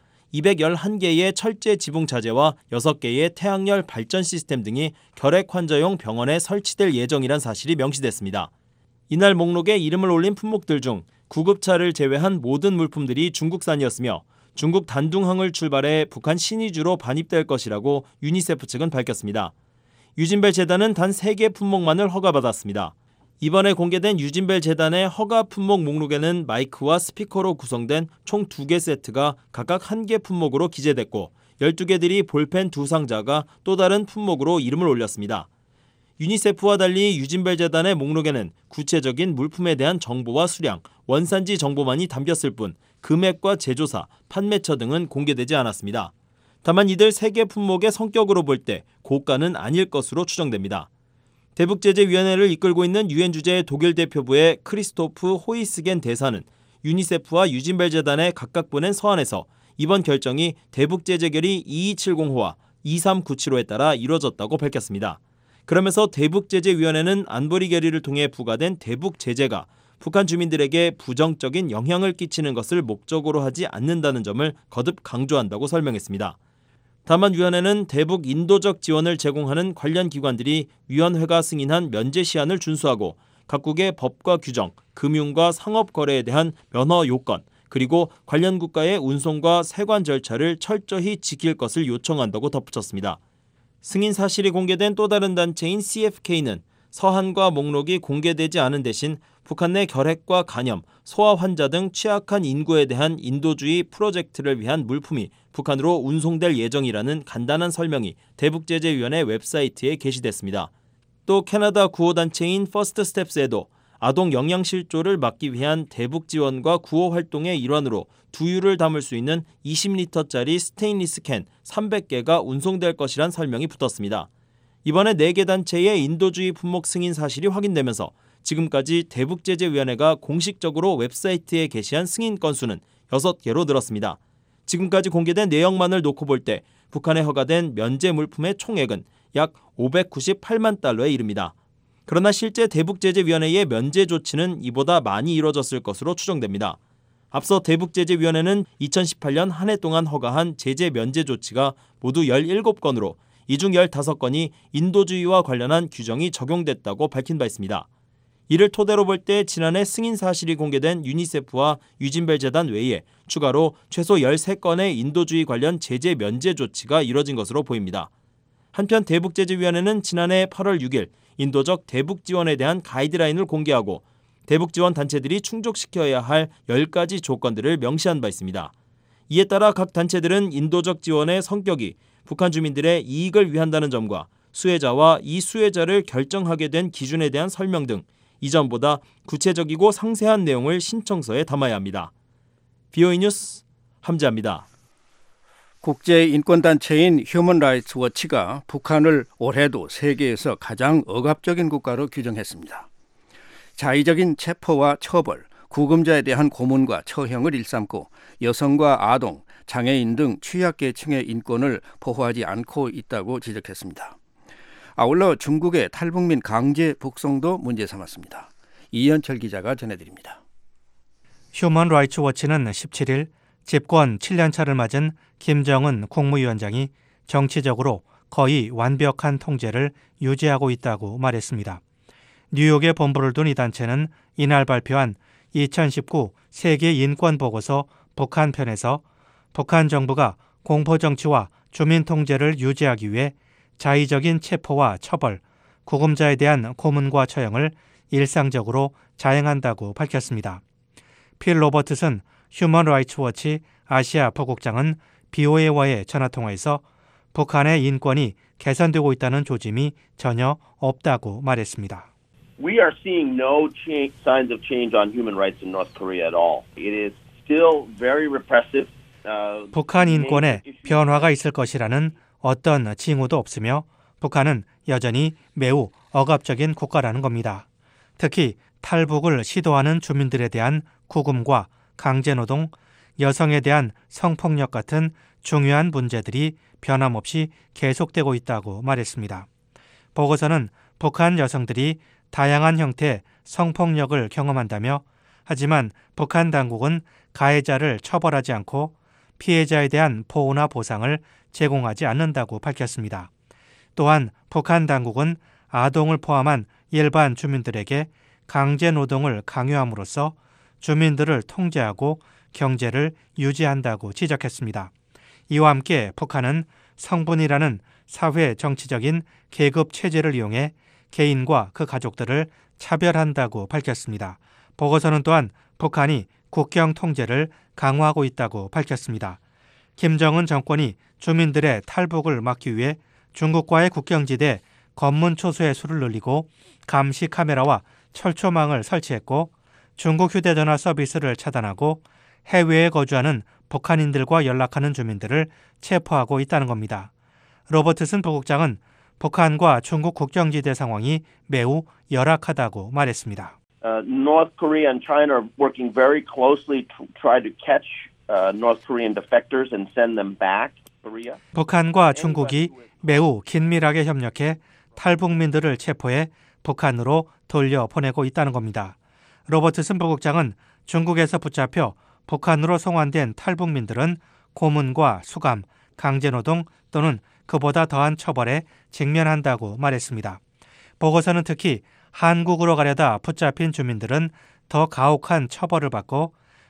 211개의 철제 지붕 자재와 6개의 태양열 발전 시스템 등이 결핵 환자용 병원에 설치될 예정이란 사실이 명시됐습니다. 이날 목록에 이름을 올린 품목들 중 구급차를 제외한 모든 물품들이 중국산이었으며 중국 단둥항을 출발해 북한 신의주로 반입될 것이라고 유니세프 측은 밝혔습니다. 유진벨 재단은 단 3개 품목만을 허가받았습니다. 이번에 공개된 유진벨 재단의 허가 품목 목록에는 마이크와 스피커로 구성된 총 2개 세트가 각각 1개 품목으로 기재됐고 12개들이 볼펜 2상자가 또 다른 품목으로 이름을 올렸습니다. 유니세프와 달리 유진벨 재단의 목록에는 구체적인 물품에 대한 정보와 수량, 원산지 정보만이 담겼을 뿐 금액과 제조사, 판매처 등은 공개되지 않았습니다. 다만 이들 3개 품목의 성격으로 볼 때 고가는 아닐 것으로 추정됩니다. 대북제재위원회를 이끌고 있는 유엔 주재 독일 대표부의 크리스토프 호이스겐 대사는 유니세프와 유진벨 재단에 각각 보낸 서한에서 이번 결정이 대북제재결의 2270호와 2397호에 따라 이루어졌다고 밝혔습니다. 그러면서 대북제재위원회는 안보리 결의를 통해 부과된 대북제재가 북한 주민들에게 부정적인 영향을 끼치는 것을 목적으로 하지 않는다는 점을 거듭 강조한다고 설명했습니다. 다만 위원회는 대북 인도적 지원을 제공하는 관련 기관들이 위원회가 승인한 면제 시한을 준수하고 각국의 법과 규정, 금융과 상업 거래에 대한 면허 요건, 그리고 관련 국가의 운송과 세관 절차를 철저히 지킬 것을 요청한다고 덧붙였습니다. 승인 사실이 공개된 또 다른 단체인 CFK는 서한과 목록이 공개되지 않은 대신 북한 내 결핵과 간염, 소아 환자 등 취약한 인구에 대한 인도주의 프로젝트를 위한 물품이 북한으로 운송될 예정이라는 간단한 설명이 대북제재위원회 웹사이트에 게시됐습니다. 또 캐나다 구호단체인 퍼스트 스텝스에도 아동 영양실조를 막기 위한 대북 지원과 구호 활동의 일환으로 두유를 담을 수 있는 20리터짜리 스테인리스 캔 300개가 운송될 것이란 설명이 붙었습니다. 이번에 4개 단체의 인도주의 품목 승인 사실이 확인되면서 지금까지 대북제재위원회가 공식적으로 웹사이트에 게시한 승인 건수는 6개로 늘었습니다. 지금까지 공개된 내용만을 놓고 볼 때 북한에 허가된 면제 물품의 총액은 약 598만 달러에 이릅니다. 그러나 실제 대북제재위원회의 면제 조치는 이보다 많이 이뤄졌을 것으로 추정됩니다. 앞서 대북제재위원회는 2018년 한 해 동안 허가한 제재 면제 조치가 모두 17건으로 이 중 15건이 인도주의와 관련한 규정이 적용됐다고 밝힌 바 있습니다. 이를 토대로 볼 때 지난해 승인 사실이 공개된 유니세프와 유진벨 재단 외에 추가로 최소 13건의 인도주의 관련 제재 면제 조치가 이뤄진 것으로 보입니다. 한편 대북제재위원회는 지난해 8월 6일 인도적 대북 지원에 대한 가이드라인을 공개하고 대북 지원 단체들이 충족시켜야 할 10가지 조건들을 명시한 바 있습니다. 이에 따라 각 단체들은 인도적 지원의 성격이 북한 주민들의 이익을 위한다는 점과 수혜자와 이 수혜자를 결정하게 된 기준에 대한 설명 등 이전보다 구체적이고 상세한 내용을 신청서에 담아야 합니다. BOE 뉴스 함재합니다. 국제인권단체인 휴먼 라이츠 워치가 북한을 올해도 세계에서 가장 억압적인 국가로 규정했습니다. 자의적인 체포와 처벌, 구금자에 대한 고문과 처형을 일삼고 여성과 아동, 장애인 등 취약계층의 인권을 보호하지 않고 있다고 지적했습니다. 아울러 중국의 탈북민 강제 북송도 문제 삼았습니다. 이현철 기자가 전해드립니다. 휴먼 라이츠 워치는 17일 집권 7년차를 맞은 김정은 국무위원장이 정치적으로 거의 완벽한 통제를 유지하고 있다고 말했습니다. 뉴욕에 본부를 둔 이 단체는 이날 발표한 2019 세계 인권 보고서 북한 편에서 북한 정부가 공포 정치와 주민 통제를 유지하기 위해 자의적인 체포와 처벌, 구금자에 대한 고문과 처형을 일상적으로 자행한다고 밝혔습니다. 필 로버트슨 휴먼 라이츠 워치 아시아 부국장은 BOA와의 전화통화에서 북한의 인권이 개선되고 있다는 조짐이 전혀 없다고 말했습니다. We are seeing no signs of change on human rights in North Korea at all. It is still very repressive. 북한 인권에 변화가 있을 것이라는 어떤 징후도 없으며 북한은 여전히 매우 억압적인 국가라는 겁니다. 특히 탈북을 시도하는 주민들에 대한 구금과 강제노동, 여성에 대한 성폭력 같은 중요한 문제들이 변함없이 계속되고 있다고 말했습니다. 보고서는 북한 여성들이 다양한 형태의 성폭력을 경험한다며 하지만 북한 당국은 가해자를 처벌하지 않고 피해자에 대한 보호나 보상을 제공하지 않는다고 밝혔습니다. 또한 북한 당국은 아동을 포함한 일반 주민들에게 강제 노동을 강요함으로써 주민들을 통제하고 경제를 유지한다고 지적했습니다. 이와 함께 북한은 성분이라는 사회 정치적인 계급 체제를 이용해 개인과 그 가족들을 차별한다고 밝혔습니다. 보고서는 또한 북한이 국경 통제를 강화하고 있다고 밝혔습니다. 김정은 정권이 주민들의 탈북을 막기 위해 중국과의 국경지대 검문 초소의 수를 늘리고 감시 카메라와 철조망을 설치했고 중국 휴대전화 서비스를 차단하고 해외에 거주하는 북한인들과 연락하는 주민들을 체포하고 있다는 겁니다. 로버트슨 부국장은 북한과 중국 국경지대 상황이 매우 열악하다고 말했습니다. North Korea and China are working very closely to try to catch North Korean defectors and send them back to Korea. 북한과 중국이 매우 긴밀하게 협력해 탈북민들을 체포해 북한으로 돌려보내고 있다는 겁니다. 로버트슨 부국장은 중국에서 붙잡혀 북한으로 송환된 탈북민들은 고문과 수감, 강제노동 또는 그보다 더한 처벌에 직면한다고 말했습니다. 보고서는 특히 한국으로 가려다 붙잡힌 주민들은 더 가혹한 처벌을 받고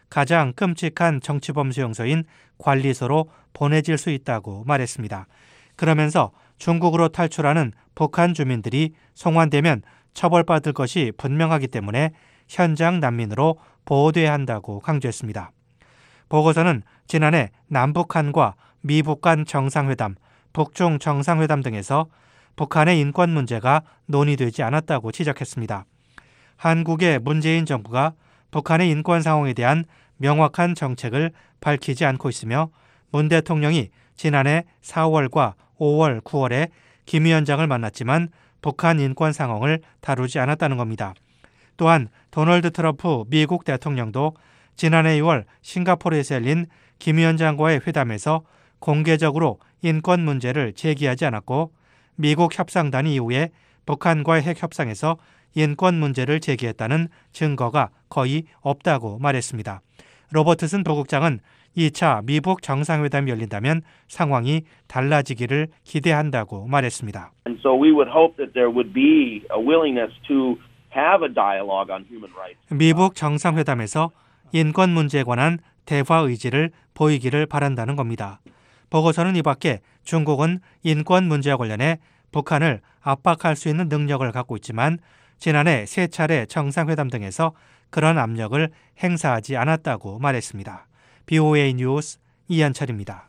가장 끔찍한 정치범죄 용소인 관리소로 보내질 수 있다고 말했습니다. 그러면서 중국으로 탈출하는 북한 주민들이 송환되면 처벌받을 것이 분명하기 때문에 현장 난민으로 보호돼야 한다고 강조했습니다. 보고서는 지난해 남북한과 미북 간 정상회담, 북중 정상회담 등에서 북한의 인권 문제가 논의되지 않았다고 지적했습니다. 한국의 문재인 정부가 북한의 인권 상황에 대한 명확한 정책을 밝히지 않고 있으며 문 대통령이 지난해 4월과 5월, 9월에 김 위원장을 만났지만 북한 인권 상황을 다루지 않았다는 겁니다. 또한 도널드 트럼프 미국 대통령도 지난해 2월 싱가포르에서 열린 김 위원장과의 회담에서 공개적으로 인권 문제를 제기하지 않았고 미국 협상단이 이후에 북한과의 핵 협상에서 인권 문제를 제기했다는 증거가 거의 없다고 말했습니다. 로버트슨 부국장은 2차 미북 정상회담이 열린다면 상황이 달라지기를 기대한다고 말했습니다. And so we would hope that there would be a willingness to have a dialogue on human rights. 미북 정상회담에서 인권 문제에 관한 대화 의지를 보이기를 바란다는 겁니다. 보고서는 이 밖에 중국은 인권 문제와 관련해 북한을 압박할 수 있는 능력을 갖고 있지만 지난해 3차례 정상회담 등에서 그런 압력을 행사하지 않았다고 말했습니다. BOA 뉴스 이한철입니다.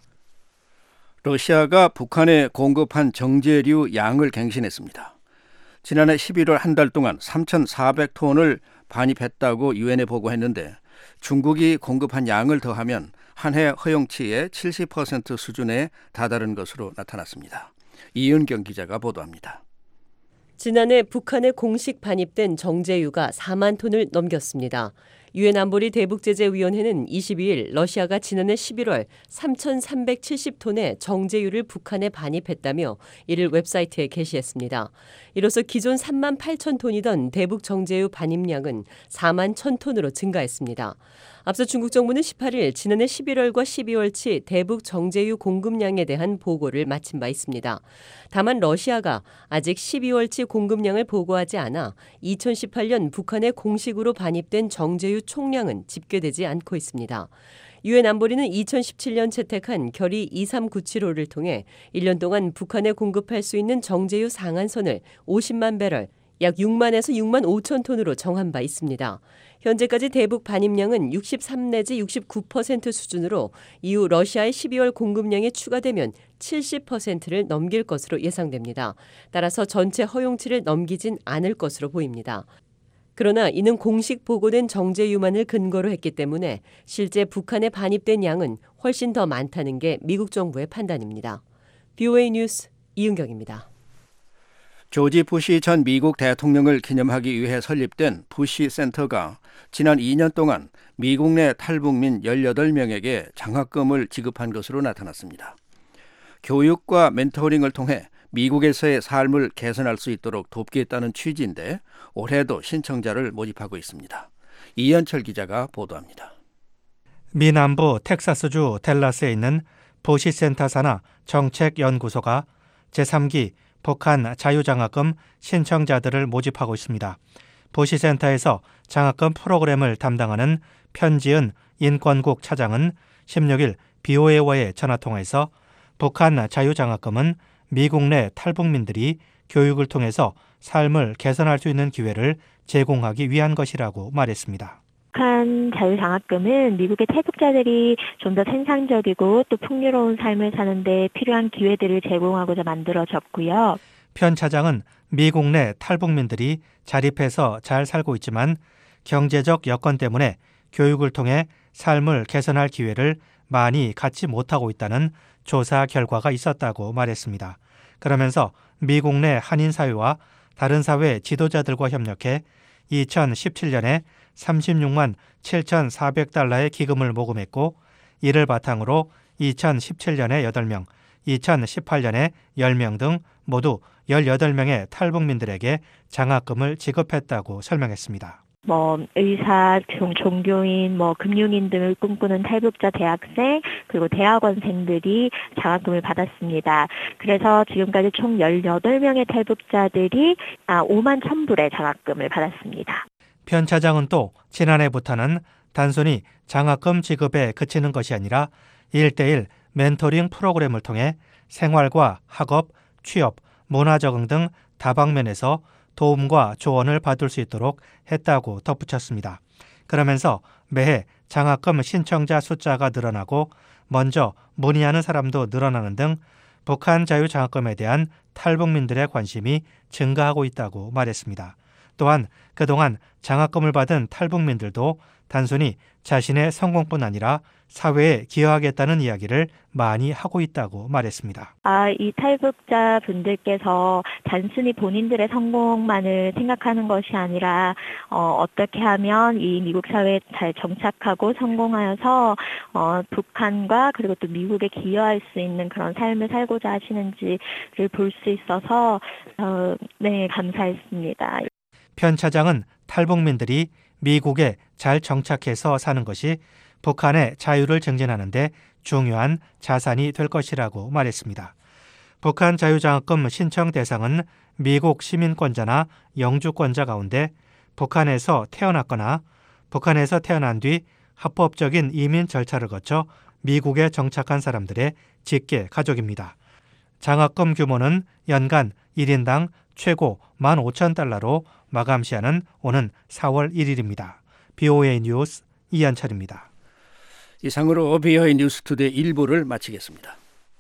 러시아가 북한에 공급한 정제류 양을 갱신했습니다. 지난해 11월 한 달 동안 3,400톤을 반입했다고 유엔에 보고했는데 중국이 공급한 양을 더하면 한 해 허용치의 70% 수준에 다다른 것으로 나타났습니다. 이은경 기자가 보도합니다. 지난해 북한에 공식 반입된 정제유가 4만 톤을 넘겼습니다. 유엔 안보리 대북제재위원회는 22일 러시아가 지난해 11월 3,370톤의 정제유를 북한에 반입했다며 이를 웹사이트에 게시했습니다. 이로써 기존 3만 8천 톤이던 대북 정제유 반입량은 4만 1,000톤으로 증가했습니다. 앞서 중국 정부는 18일 지난해 11월과 12월치 대북 정제유 공급량에 대한 보고를 마친 바 있습니다. 다만 러시아가 아직 12월치 공급량을 보고하지 않아 2018년 북한에 공식으로 반입된 정제유 총량은 집계되지 않고 있습니다. 유엔 안보리는 2017년 채택한 결의 23975를 통해 1년 동안 북한에 공급할 수 있는 정제유 상한선을 50만 배럴, 약 6만에서 6만 5천 톤으로 정한 바 있습니다. 현재까지 대북 반입량은 63 내지 69% 수준으로 이후 러시아의 12월 공급량이 추가되면 70%를 넘길 것으로 예상됩니다. 따라서 전체 허용치를 넘기진 않을 것으로 보입니다. 그러나 이는 공식 보고된 정제유만을 근거로 했기 때문에 실제 북한에 반입된 양은 훨씬 더 많다는 게 미국 정부의 판단입니다. BOA 뉴스 이은경입니다. 조지 부시 전 미국 대통령을 기념하기 위해 설립된 부시 센터가 지난 2년 동안 미국 내 탈북민 18명에게 장학금을 지급한 것으로 나타났습니다. 교육과 멘토링을 통해 미국에서의 삶을 개선할 수 있도록 돕겠다는 취지인데 올해도 신청자를 모집하고 있습니다. 이현철 기자가 보도합니다. 미 남부 텍사스주 댈러스에 있는 부시 센터 산하 정책연구소가 제3기 북한 자유장학금 신청자들을 모집하고 있습니다. 부시 센터에서 장학금 프로그램을 담당하는 편지은 인권국 차장은 16일 BOA와의 전화통화에서 북한 자유장학금은 미국 내 탈북민들이 교육을 통해서 삶을 개선할 수 있는 기회를 제공하기 위한 것이라고 말했습니다. 북한 자유장학금은 미국의 탈북자들이 좀 더 생산적이고 또 풍요로운 삶을 사는 데 필요한 기회들을 제공하고자 만들어졌고요. 편 차장은 미국 내 탈북민들이 자립해서 잘 살고 있지만 경제적 여건 때문에 교육을 통해 삶을 개선할 기회를 많이 갖지 못하고 있다는 조사 결과가 있었다고 말했습니다. 그러면서 미국 내 한인 사회와 다른 사회 지도자들과 협력해 2017년에 36만 7,400달러의 기금을 모금했고 이를 바탕으로 2017년에 8명, 2018년에 10명 등 모두 18명의 탈북민들에게 장학금을 지급했다고 설명했습니다. 의사, 종교인, 금융인 등을 꿈꾸는 탈북자 대학생, 그리고 대학원생들이 장학금을 받았습니다. 그래서 지금까지 총 18명의 탈북자들이 5만 1,000불의 장학금을 받았습니다. 편 차장은 또 지난해부터는 단순히 장학금 지급에 그치는 것이 아니라 1:1 멘토링 프로그램을 통해 생활과 학업, 취업, 문화 적응 등 다방면에서 도움과 조언을 받을 수 있도록 했다고 덧붙였습니다. 그러면서 매해 장학금 신청자 숫자가 늘어나고 먼저 문의하는 사람도 늘어나는 등 북한 자유장학금에 대한 탈북민들의 관심이 증가하고 있다고 말했습니다. 또한 그동안 장학금을 받은 탈북민들도 단순히 자신의 성공뿐 아니라 사회에 기여하겠다는 이야기를 많이 하고 있다고 말했습니다. 이 탈북자 분들께서 단순히 본인들의 성공만을 생각하는 것이 아니라 어떻게 하면 이 미국 사회에 잘 정착하고 성공하여서 북한과 그리고 또 미국에 기여할 수 있는 그런 삶을 살고자 하시는지를 볼 수 있어서 네, 감사했습니다. 편 차장은 탈북민들이 미국에 잘 정착해서 사는 것이 북한의 자유를 증진하는 데 중요한 자산이 될 것이라고 말했습니다. 북한 자유장학금 신청 대상은 미국 시민권자나 영주권자 가운데 북한에서 태어났거나 북한에서 태어난 뒤 합법적인 이민 절차를 거쳐 미국에 정착한 사람들의 직계 가족입니다. 장학금 규모는 연간 1인당 최고 15,000달러로 마감 시한은 오는 4월 1일입니다. BOA 뉴스 이한철입니다. 이상으로 BOA 뉴스 투데이 1부를 마치겠습니다.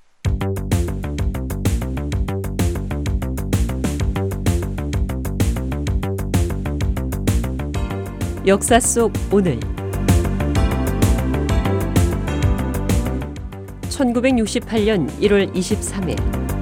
역사 속 오늘 1968년 1월 23일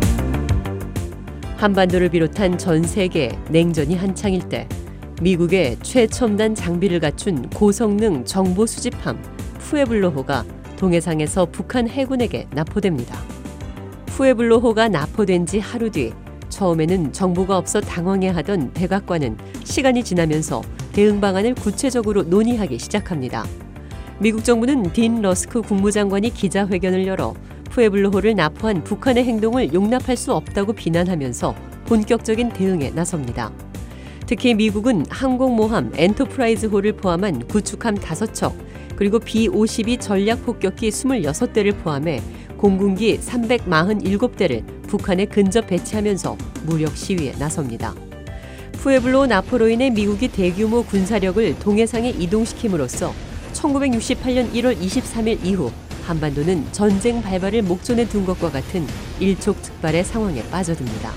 한반도를 비롯한 전 세계 냉전이 한창일 때 미국의 최첨단 장비를 갖춘 고성능 정보 수집함 푸에블로호가 동해상에서 북한 해군에게 납포됩니다. 푸에블로호가 납포된 지 하루 뒤 처음에는 정보가 없어 당황해하던 백악관은 시간이 지나면서 대응 방안을 구체적으로 논의하기 시작합니다. 미국 정부는 딘 러스크 국무장관이 기자회견을 열어 푸에블로호를 납포한 북한의 행동을 용납할 수 없다고 비난하면서 본격적인 대응에 나섭니다. 특히 미국은 항공모함 엔터프라이즈호를 포함한 구축함 5척, 그리고 B-52 전략폭격기 26대를 포함해 공군기 347대를 북한에 근접 배치하면서 무력 시위에 나섭니다. 푸에블로호 납포로 인해 미국이 대규모 군사력을 동해상에 이동시킴으로써 1968년 1월 23일 이후 한반도는 전쟁 발발을 목전에 둔 것과 같은 일촉즉발의 상황에 빠져듭니다.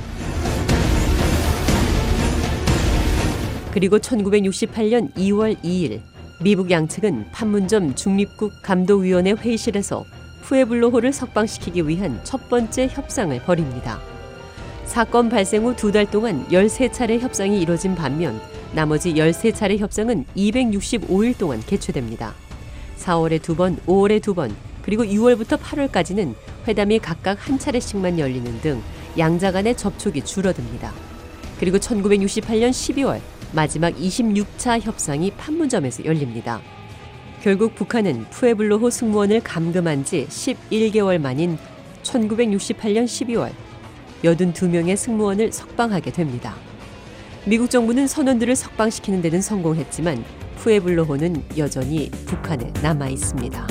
그리고 1968년 2월 2일 미국 양측은 판문점 중립국 감독위원회 회의실에서 푸에블로호를 석방시키기 위한 첫 번째 협상을 벌입니다. 사건 발생 후 2달 동안 13차례 협상이 이뤄진 반면 나머지 13차례 협상은 265일 동안 개최됩니다. 4월에 2번, 5월에 2번, 그리고 6월부터 8월까지는 회담이 각각 한 차례씩만 열리는 등 양자 간의 접촉이 줄어듭니다. 그리고 1968년 12월 마지막 26차 협상이 판문점에서 열립니다. 결국 북한은 푸에블로호 승무원을 감금한 지 11개월 만인 1968년 12월 82명의 승무원을 석방하게 됩니다. 미국 정부는 선원들을 석방시키는 데는 성공했지만 푸에블로호는 여전히 북한에 남아 있습니다.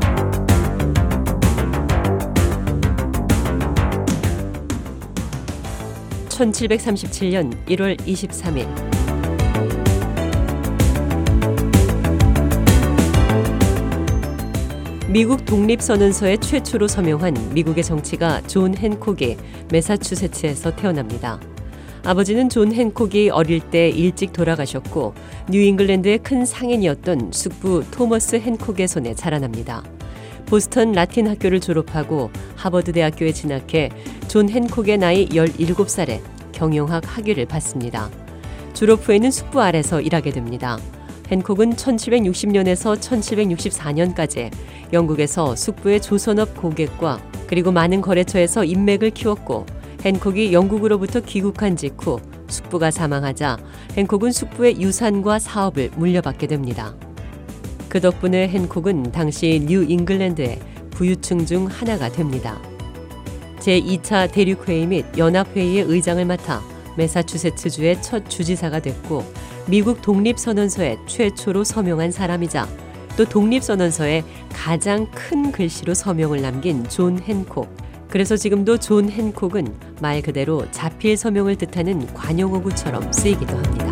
(1737년 1월 23일) 미국 독립선언서에 최초로 서명한 미국의 정치가 존 핸콕이 매사추세츠에서 태어납니다. 아버지는 존 핸콕이 어릴 때 일찍 돌아가셨고 뉴잉글랜드의 큰 상인이었던 숙부 토머스 핸콕의 손에 자라납니다. 보스턴 라틴 학교를 졸업하고 하버드 대학교에 진학해 존 핸콕의 나이 17살에 경영학 학위를 받습니다. 졸업 후에는 숙부 아래서 일하게 됩니다. 핸콕은 1760년에서 1764년까지 영국에서 숙부의 조선업 고객과 그리고 많은 거래처에서 인맥을 키웠고 핸콕이 영국으로부터 귀국한 직후 숙부가 사망하자 핸콕은 숙부의 유산과 사업을 물려받게 됩니다. 그 덕분에 핸콕은 당시 뉴잉글랜드의 부유층 중 하나가 됩니다. 제2차 대륙회의 및 연합회의의 의장을 맡아 매사추세츠주의 첫 주지사가 됐고 미국 독립선언서에 최초로 서명한 사람이자 또 독립선언서에 가장 큰 글씨로 서명을 남긴 존 핸콕. 그래서 지금도 존 핸콕은 말 그대로 자필 서명을 뜻하는 관용어구처럼 쓰이기도 합니다.